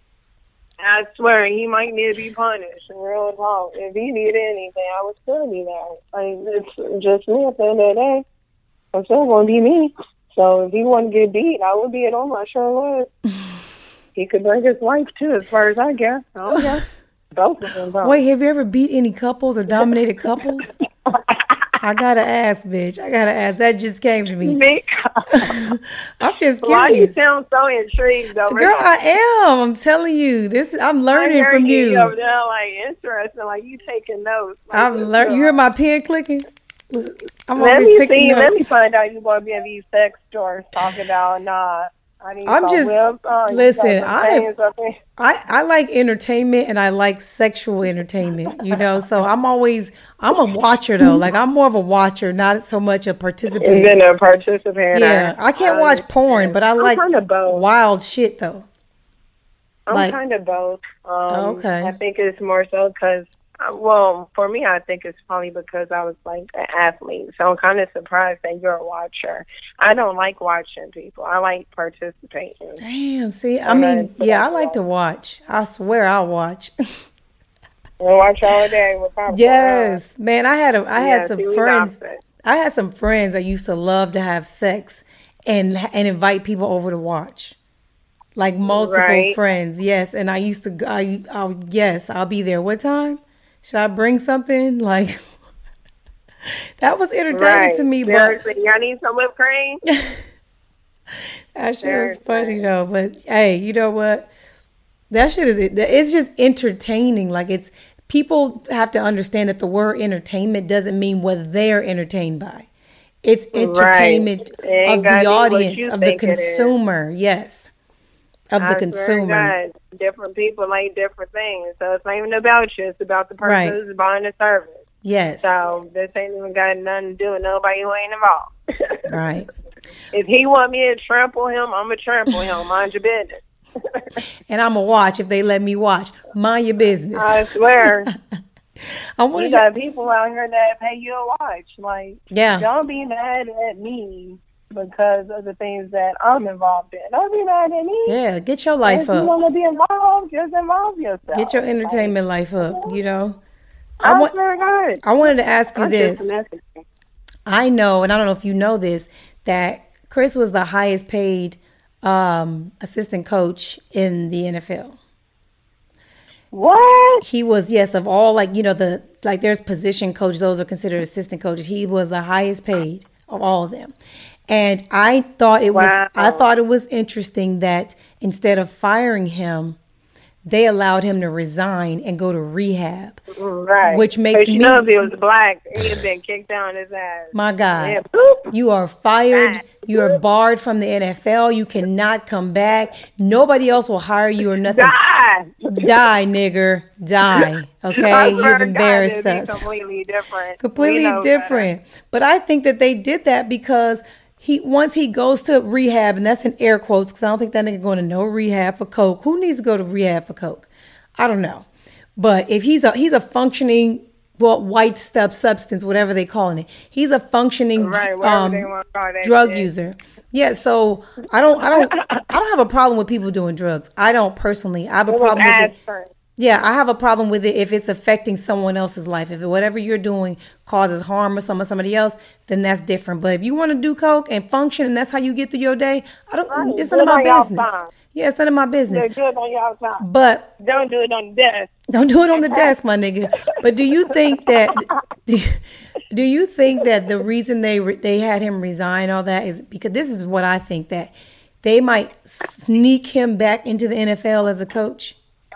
I swear, he might need to be punished. Real talk. If he needed anything, I would still be there. Like, it's just me at the end of the day. I'm still going to be me. So if he want to get beat, I would be at home. I sure would. He could bring his wife, too, as far as I guess. I don't care. Both of them. Both. Wait, have you ever beat any couples or dominated couples? I gotta ask, bitch. I gotta ask. That just came to me. Nick, I'm just why you curious. sound so intrigued over Girl, I am. I'm telling you. This I'm learning I hear from you you. over there, like, interesting, like you taking notes. Like, I've learned. You hear my pen clicking? I'm Let over me taking see. notes. Let me find out you want to be at these sex stores talking about nah. I need I'm some just- whips on. You listen, got some I- things up there. I, I like entertainment and I like sexual entertainment, you know. So I'm always I'm a watcher though. Like I'm more of a watcher, not so much a And participator. then a participator. Yeah, I can't watch porn, but I I'm like kind of both. wild shit though. I'm like- kind of both. Um, Okay. I think it's more so because, well, for me, I think it's probably because I was like an athlete. So I'm kind of surprised that you're a watcher. I don't like watching people. I like participating. Damn, see, I All mean, right, yeah, I that's like right. to watch. I swear I'll watch. I watch all day with popcorn. Yes, man, I had a I Yeah, had some see, we friends. opposite. I had some friends that used to love to have sex and and invite people over to watch. Like multiple Right. friends, yes. And I used to, I, I, yes, I'll be there. What time? Should I bring something? Like, that was entertaining Right. to me, but Seriously, y'all need some whipped cream? that shit was Seriously. funny though. But hey, you know what? That shit is, it's just entertaining. Like, it's, people have to understand that the word entertainment doesn't mean what they're entertained by. It's entertainment It ain't of gotta the be what audience, you of the think it is. consumer. Yes. Of the I swear to consumer. God, different people like different things. So it's not even about you. It's about the person Right. who's buying the service. Yes. So this ain't even got nothing to do with nobody who ain't involved. Right. If he want me to trample him, I'm going to trample him. Mind your business. And I'm going to watch if they let me watch. Mind your business. I swear. I You wanted got to, people out here that pay you to watch. Like, yeah. don't be mad at me because of the things that I'm involved in. Don't be mad at me. Yeah, get your If life you up. want to be involved, just involve yourself. Get your entertainment life up, you know. I, I want swear to God. I wanted to ask you That's this. just a message. I know, and I don't know if you know this, that Chris was the highest paid um, assistant coach in the N F L. What? He was, yes, of all, like, you know, the, like, there's position coach, those are considered assistant coaches. He was the highest paid of all of them. And I thought it was, Wow. I thought it was interesting that instead of firing him, they allowed him to resign and go to rehab. Right. Which makes 'Cause you me- know if he was black, he'd have been kicked down his ass. My God. Yeah, boop. You are fired. Right. You are barred from the N F L. You cannot come back. Nobody else will hire you or nothing. Die. Die, nigger. Die. Okay? I swear You've to God, embarrassed it'd be us. Completely different. We Completely know different. But I think that they did that because he once he goes to rehab, and that's in air quotes because I don't think that nigga going to no rehab for coke. Who needs to go to rehab for coke? I don't know. But if he's a he's a functioning well, white stuff, substance, whatever they calling it. He's a functioning Right, um, they want to call that drug shit. user. Yeah, so I don't, I don't, I don't have a problem with people doing drugs. I don't personally. I have a It was problem with it. aspirin. Yeah, I have a problem with it if it's affecting someone else's life. If whatever you're doing causes harm or some somebody else, then that's different. But if you want to do coke and function and that's how you get through your day, I don't. Right, It's do none of it my on y'all business. time. Yeah, it's none of my business. They're good on y'all time. But Don't do it on the desk. don't do it on the desk, my nigga. But do you think that do you, do you think that the reason they re- they had him resign all that is because this is what I think, that they might sneak him back into the N F L as a coach?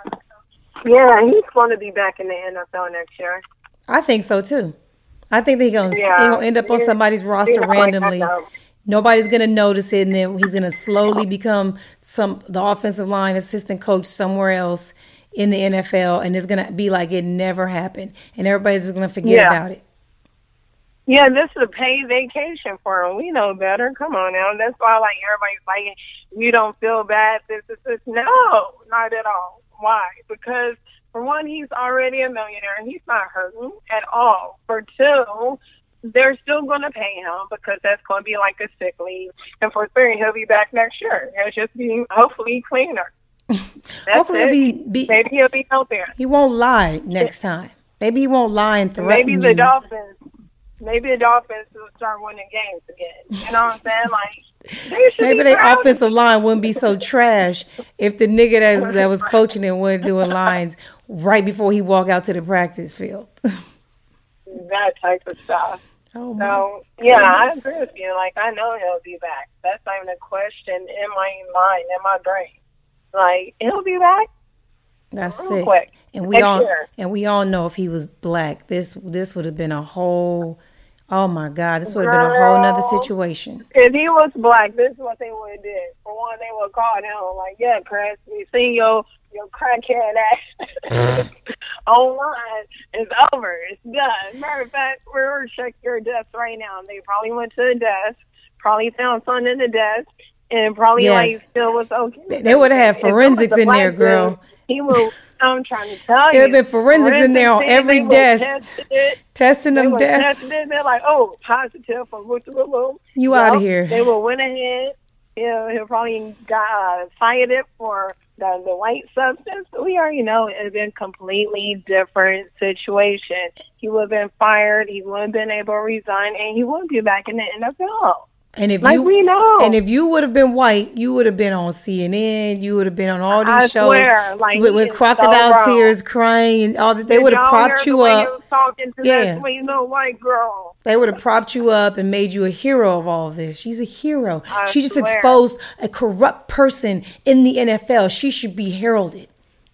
Yeah, he's going to be back in the N F L next year. I think so too. I think that he's gonna, Yeah. he gonna end up on Yeah. somebody's roster Yeah, like randomly. that, though. Nobody's gonna notice it, and then he's gonna slowly become some the offensive line assistant coach somewhere else in the N F L, and it's gonna be like it never happened, and everybody's just gonna forget Yeah. about it. Yeah, this is a paid vacation for him. We know better. Come on now. That's why, like, everybody's like, you don't feel bad. This, this, this. No, not at all. Why? Because, for one, he's already a millionaire, and he's not hurting at all. For two, they're still going to pay him because that's going to be like a sick leave. And for three, he'll be back next year. It'll just be hopefully cleaner. That's Hopefully, it. he'll be, be Maybe he'll be healthier. he won't lie next time. Maybe he won't lie and threaten Maybe the you. Dolphins, maybe the Dolphins will start winning games again. You know what I'm saying? Like, they should Maybe be their proud of offensive line wouldn't be so trash if the nigga that, that was coaching it wasn't doing lines right before he walked out to the practice field. that type of stuff. Oh my So, yeah, I goodness. agree with you. Like, I know he'll be back. That's not even a question in my mind, in my brain. Like, he'll be back That's real it. quick. And we Next all year. and we all know if he was black, this this would have been a whole. Oh my God, this would have been a whole nother Girl. situation. If he was black, this is what they would have did. For one, they would have called him like, yeah, Chris, we seen your, your crackhead ass online. It's over. It's done. Matter of fact, we're check your desk right now. They probably went to the desk, probably found something in the desk, and probably Yes. like still was okay. They- they would have had If it was forensics a in there, black girl. dude, He will. I'm trying to tell There you. have been forensics in there on Forensics, every they would desk. tested it. Testing They them were desks. testing it. They're like, oh, positive for woo woo woo. You Well, outta here. They will went ahead. He'll, he'll probably got uh, cited for the, the white substance. But we already know it had been a completely different situation. He would have been fired. He would have been able to resign, and he would be back in the N F L. And if Like you we know. and if you would have been white, you would have been on C N N. You would have been on all these I shows swear, like, with, he with is crocodile so wrong. tears, crying, and all that. They Did would have y'all propped hear you the way he up. was talking to Yeah. that sweet little white girl. They would have propped you up and made you a hero of all of this. She's a hero. I she just swear. exposed a corrupt person in the N F L. She should be heralded.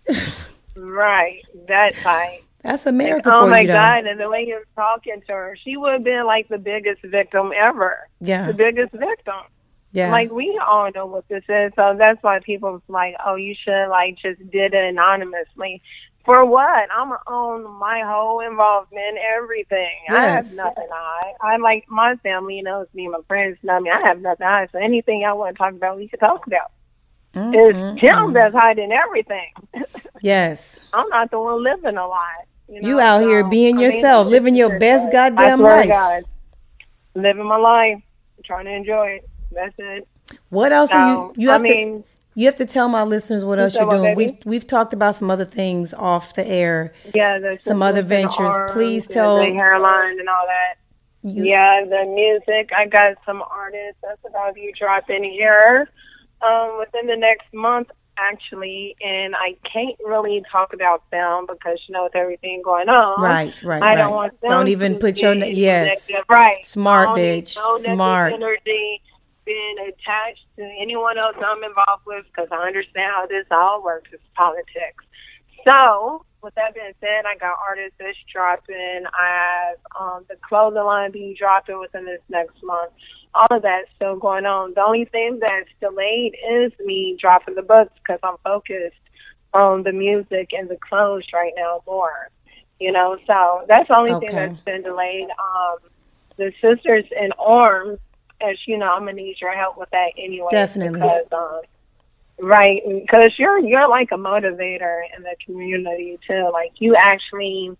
Right, that type. That's America Oh for my you, though. God! And the way he was talking to her, she would have been like the biggest victim ever. Yeah. The biggest victim. Yeah. Like, we all know what this is, so that's why people was like, "Oh, you should like just did it anonymously." For what? I'm gonna own my whole involvement, everything. I have Yes. nothing to hide. I like my family knows me, my friends know me. I have nothing to hide. So anything I want to talk about, we can talk about. Mm, It's mm, him mm. that's hiding everything. Yes. I'm not the one living a lie. You, know? You out here So, being I mean, yourself, living your best I goddamn swear life. to God, living my life, trying to enjoy it. That's it. What else So, are you? You I have to. mean, You have to tell my listeners what else said you're what, doing. baby? We've we've talked about some other things off the air. yeah, the Some other sisters in the ventures. arms Please and tell- the hairline and all that. You, Yeah, the music. I got some artists that's about to be dropping here um, within the next month, actually. And I can't really talk about them because, you know, with everything going on. Right, right, I right. don't want them Don't even to put get your na- into yes. negative- right. Smart I don't need bitch. no negative Smart. energy being attached to anyone else I'm involved with because I understand how this all works. It's politics. So, with that being said, I got artists that's dropping. I have um, the clothing line being dropping within this next month. All of that's still going on. The only thing that's delayed is me dropping the books because I'm focused on the music and the clothes right now more. You know, so that's the only thing Okay. that's been delayed. Um, the Sisters in Arms, as you know, I'm gonna need your help with that anyway. Definitely. Because, um, right, because you're you're like a motivator in the community too. Like you actually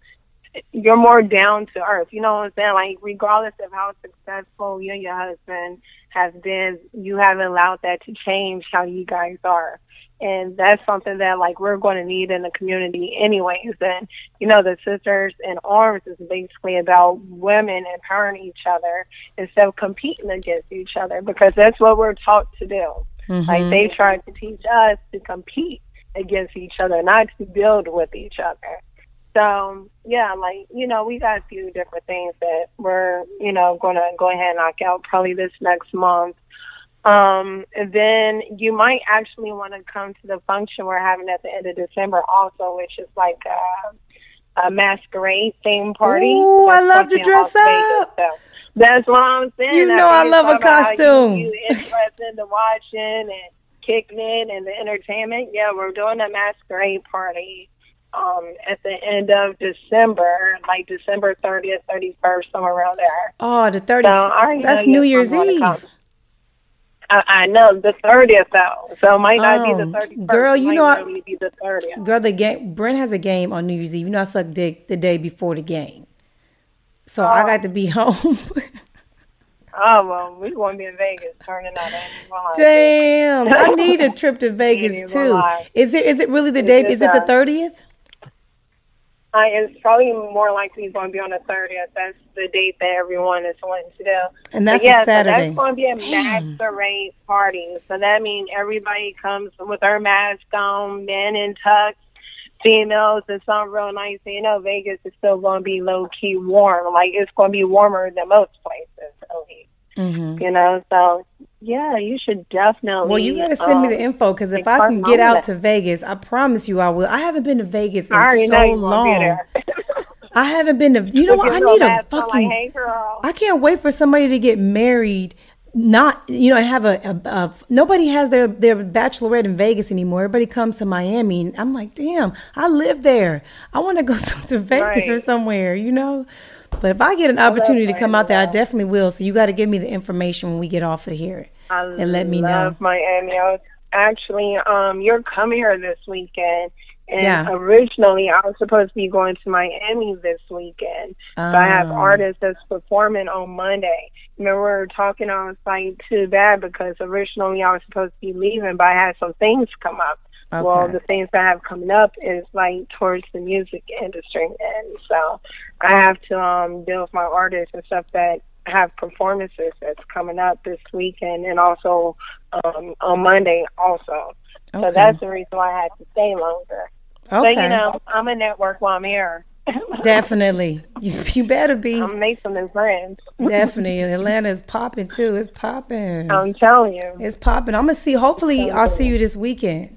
you're more down to earth. You know what I'm saying? Like, regardless of how successful you and your husband have been, you haven't allowed that to change how you guys are. And that's something that, like, we're going to need in the community anyways. And, you know, the Sisters in Arms is basically about women empowering each other instead of competing against each other, because that's what we're taught to do. Mm-hmm. Like, they tried to teach us to compete against each other, not to build with each other. So, yeah, like, you know, we got a few different things that we're, you know, going to go ahead and knock out probably this next month. Um, and then you might actually want to come to the function we're having at the end of December also, which is like a, a masquerade theme party. Ooh, I love to dress up. So that's what I'm saying. You know I love a costume. You, you interested in the watching and kicking it and the entertainment. Yeah, we're doing a masquerade party um, at the end of December, like December thirtieth, thirty-first, somewhere around there. Oh, the thirtieth. So that's New Year's Eve. I, I know, the thirtieth though, so it might not oh, be the thirty-first. Girl, you know, I, really be the thirtieth. Girl, the game. Brent has a game on New Year's Eve. You know, I suck dick the day before the game, so oh. I got to be home. Oh well, we going to be in Vegas turning out. Damn, I need a trip to Vegas too. Is it? Is it really the day? Is it the thirtieth? Uh, it's probably more likely going to be on the thirtieth. That's the date that everyone is wanting to do. And that's yeah, a Saturday. So that's going to be a masquerade party. So that means everybody comes with their mask on, men in tux, females in some real nice. You know, Vegas is still going to be low-key warm. Like, it's going to be warmer than most places. Mm-hmm. You know, so yeah, you should definitely. Well, you got to send um, me the info, because if I can get out to Vegas, I promise you I will. I haven't been to Vegas in I so long. I haven't been to. You know what? I need a fucking. Like, hey, girl. I can't wait for somebody to get married. Not, you know, and have a, a, a. Nobody has their their bachelorette in Vegas anymore. Everybody comes to Miami, and I'm like, damn, I live there. I want to go to Vegas right. or somewhere. You know. But if I get an opportunity to come out there, I definitely will. So you got to give me the information when we get off of here I and let me know. I love Miami. I was actually, um, you're coming here this weekend. And yeah. originally, I was supposed to be going to Miami this weekend. Um, but I have artists that's performing on Monday. Remember, we were talking, I was like, too bad, because originally I was supposed to be leaving, but I had some things come up. Okay. Well, the things that have coming up is like towards the music industry, and so I have to um, deal with my artists and stuff that have performances that's coming up this weekend, and also um, on Monday also. Okay. So that's the reason why I had to stay longer. Okay. But you know, I'm a network while I'm here. Definitely, you, you better be. I'm making some new friends. Definitely, Atlanta's popping too. It's popping. I'm telling you, it's popping. I'm gonna see. Hopefully, I'll see you this weekend.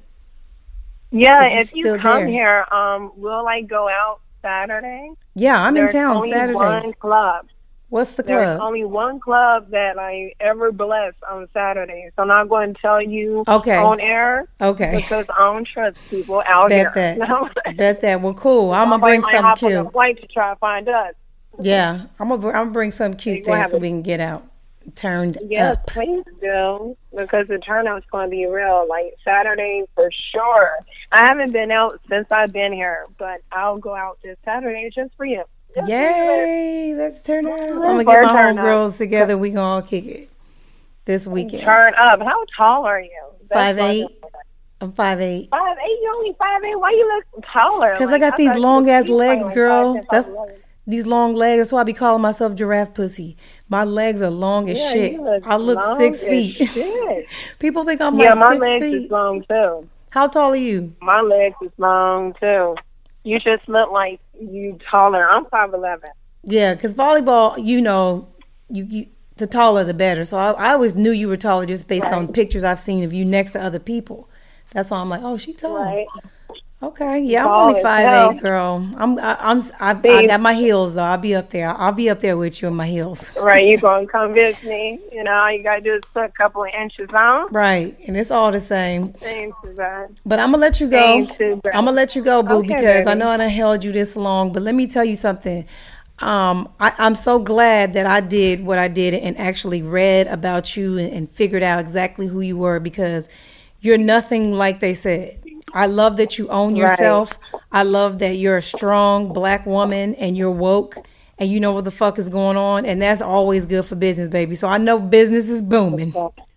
Yeah, if you come there. here, um, we'll like go out Saturday. Yeah, I'm There's in town only Saturday. One club. What's the club? There's only one club that I ever bless on Saturday. So I'm not going to tell you okay. on air. Okay. Because I don't trust people out Bet here. That. Bet that. Well, cool. I'm gonna bring something cute. On a flight to try to find us. Yeah, I'm gonna I'm gonna bring something cute there so we can get out. Turned yes, up. Please do, because the turnout's going to be real. Like Saturday for sure. I haven't been out since I've been here, but I'll go out this Saturday just for you. Just Yay! For you. Let's turn up. I'm gonna get my homegirls together. We gonna all kick it this weekend. Turn up. How tall are you? That's five eight. I'm five eight. Five eight. You only five eight. Why you look taller? Because like, I got I these long ass legs, like girl. five, That's. five, These long legs. That's why I be calling myself giraffe pussy. My legs are long as yeah, shit. Look I look six feet. People think I'm yeah, like my six legs feet. is long too. How tall are you? My legs is long too. You just look like you taller. I'm five eleven. Yeah, because volleyball, you know, you, you the taller the better. So I, I always knew you were taller just based right. on pictures I've seen of you next to other people. That's why I'm like, oh, she tall. Right. Okay, yeah, I'm only five eight, girl. I'm, I, I'm, I, I got my heels though. I'll be up there. I'll be up there with you in my heels. Right, you gonna come visit me? You know, all you gotta do is put a couple of inches on. Right, and it's all the same. Same too bad. But I'm gonna let you go. I'm gonna let you go, boo, okay, because baby. I know I done held you this long. But let me tell you something. Um, I, I'm so glad that I did what I did and actually read about you and, and figured out exactly who you were, because you're nothing like they said. I love that you own yourself. Right. I love that you're a strong black woman and you're woke and you know what the fuck is going on. And that's always good for business, baby. So I know business is booming.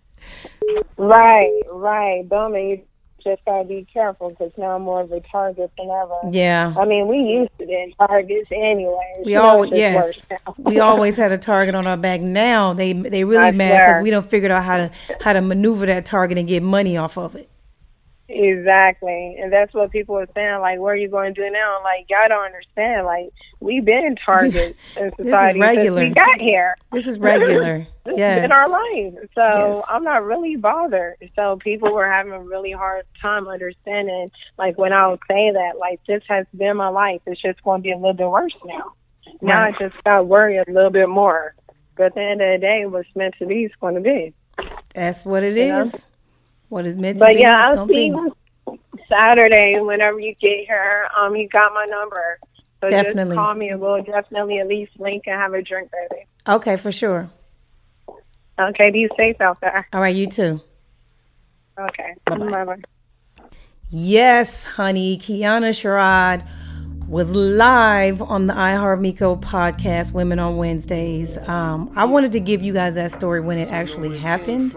Right, right. Booming. You just got to be careful because now I'm more of a target than ever. Yeah. I mean, we used to be targets anyway. We always, yes. we always had a target on our back. Now they they really I mad because swear. we don't figured out how to how to maneuver that target and get money off of it. Exactly. And that's what people are saying, like, what are you going to do now? Like, y'all don't understand. Like, we've been targets in society since we got here. This is regular. This yes. is in our life. So yes. I'm not really bothered. So people were having a really hard time understanding, like, when I would say that, like, this has been my life. It's just going to be a little bit worse now. Now Right. I just got to worry a little bit more. But at the end of the day, what's meant to be is going to be. That's what it You know? is. What is meant to But be yeah, is I'll gonna see be. you Saturday whenever you get here. Um, you got my number, so Definitely. just call me and we'll definitely at least link and have a drink, baby. Okay, for sure. Okay, be safe out there. All right, you too. Okay, Bye-bye. bye bye. Yes, honey, Kiana Sherrod was live on the iHeart Miko podcast, Women on Wednesdays. Um, I wanted to give you guys that story when it actually happened,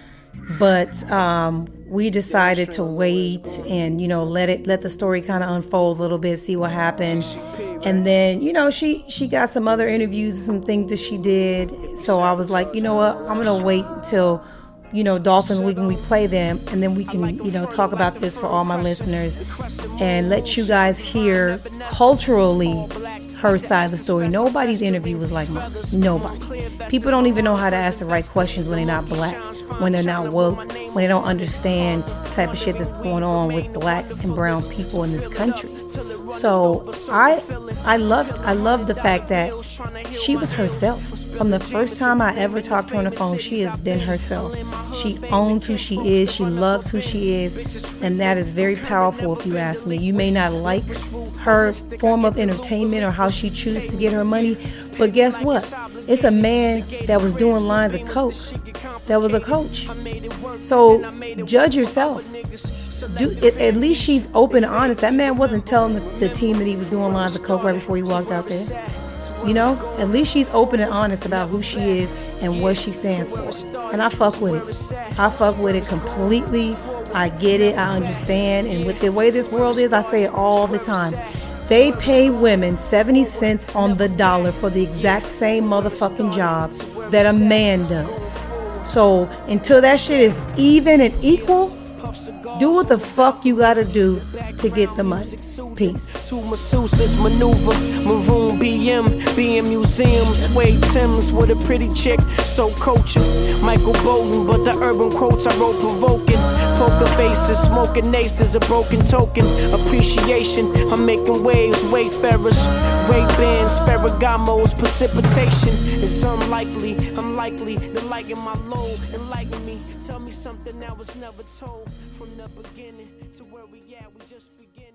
but um, we decided to wait and, you know, let it let the story kind of unfold a little bit, see what happened. And then, you know, she she got some other interviews and some things that she did. So I was like, you know what, I'm gonna wait until, you know, Dolphins Week when we play them, and then we can, you know, talk about this for all my listeners and let you guys hear culturally her side of the story. Nobody's interview was like mine. Nobody. People don't even know how to ask the right questions when they're not black, when they're not woke, when they don't understand the type of shit that's going on with black and brown people in this country. So I I loved I loved the fact that she was herself. From the first time I ever talked to her on the phone, she has been herself. She owns who she is. She loves who she is. And that is very powerful if you ask me. You may not like her form of entertainment or how she chooses to get her money, but guess what? It's a man that was doing lines of coke. That was a coach. So judge yourself. Do it, at least she's open and honest. That man wasn't telling the, the team that he was doing lines of coke right before he walked out there. You know, at least she's open and honest about who she is and what she stands for. And I fuck with it. I fuck with it completely. I get it. I understand. And with the way this world is, I say it all the time. They pay women seventy cents on the dollar for the exact same motherfucking job that a man does. So until that shit is even and equal, do what the fuck you gotta do to get the money. Peace. Two masseuses maneuver, maroon B M, B M museums, Wade Timms with a pretty chick, so coaching. Michael Bolton, but the urban quotes I wrote provoking. Poker faces, smoking aces, a broken token. Appreciation, I'm making waves, wayfarers. Ray-Bans, Ferragamo's, precipitation is unlikely. I'm likely to lighten my load, enlighten me. Tell me something that was never told from the beginning to where we at, we just beginning.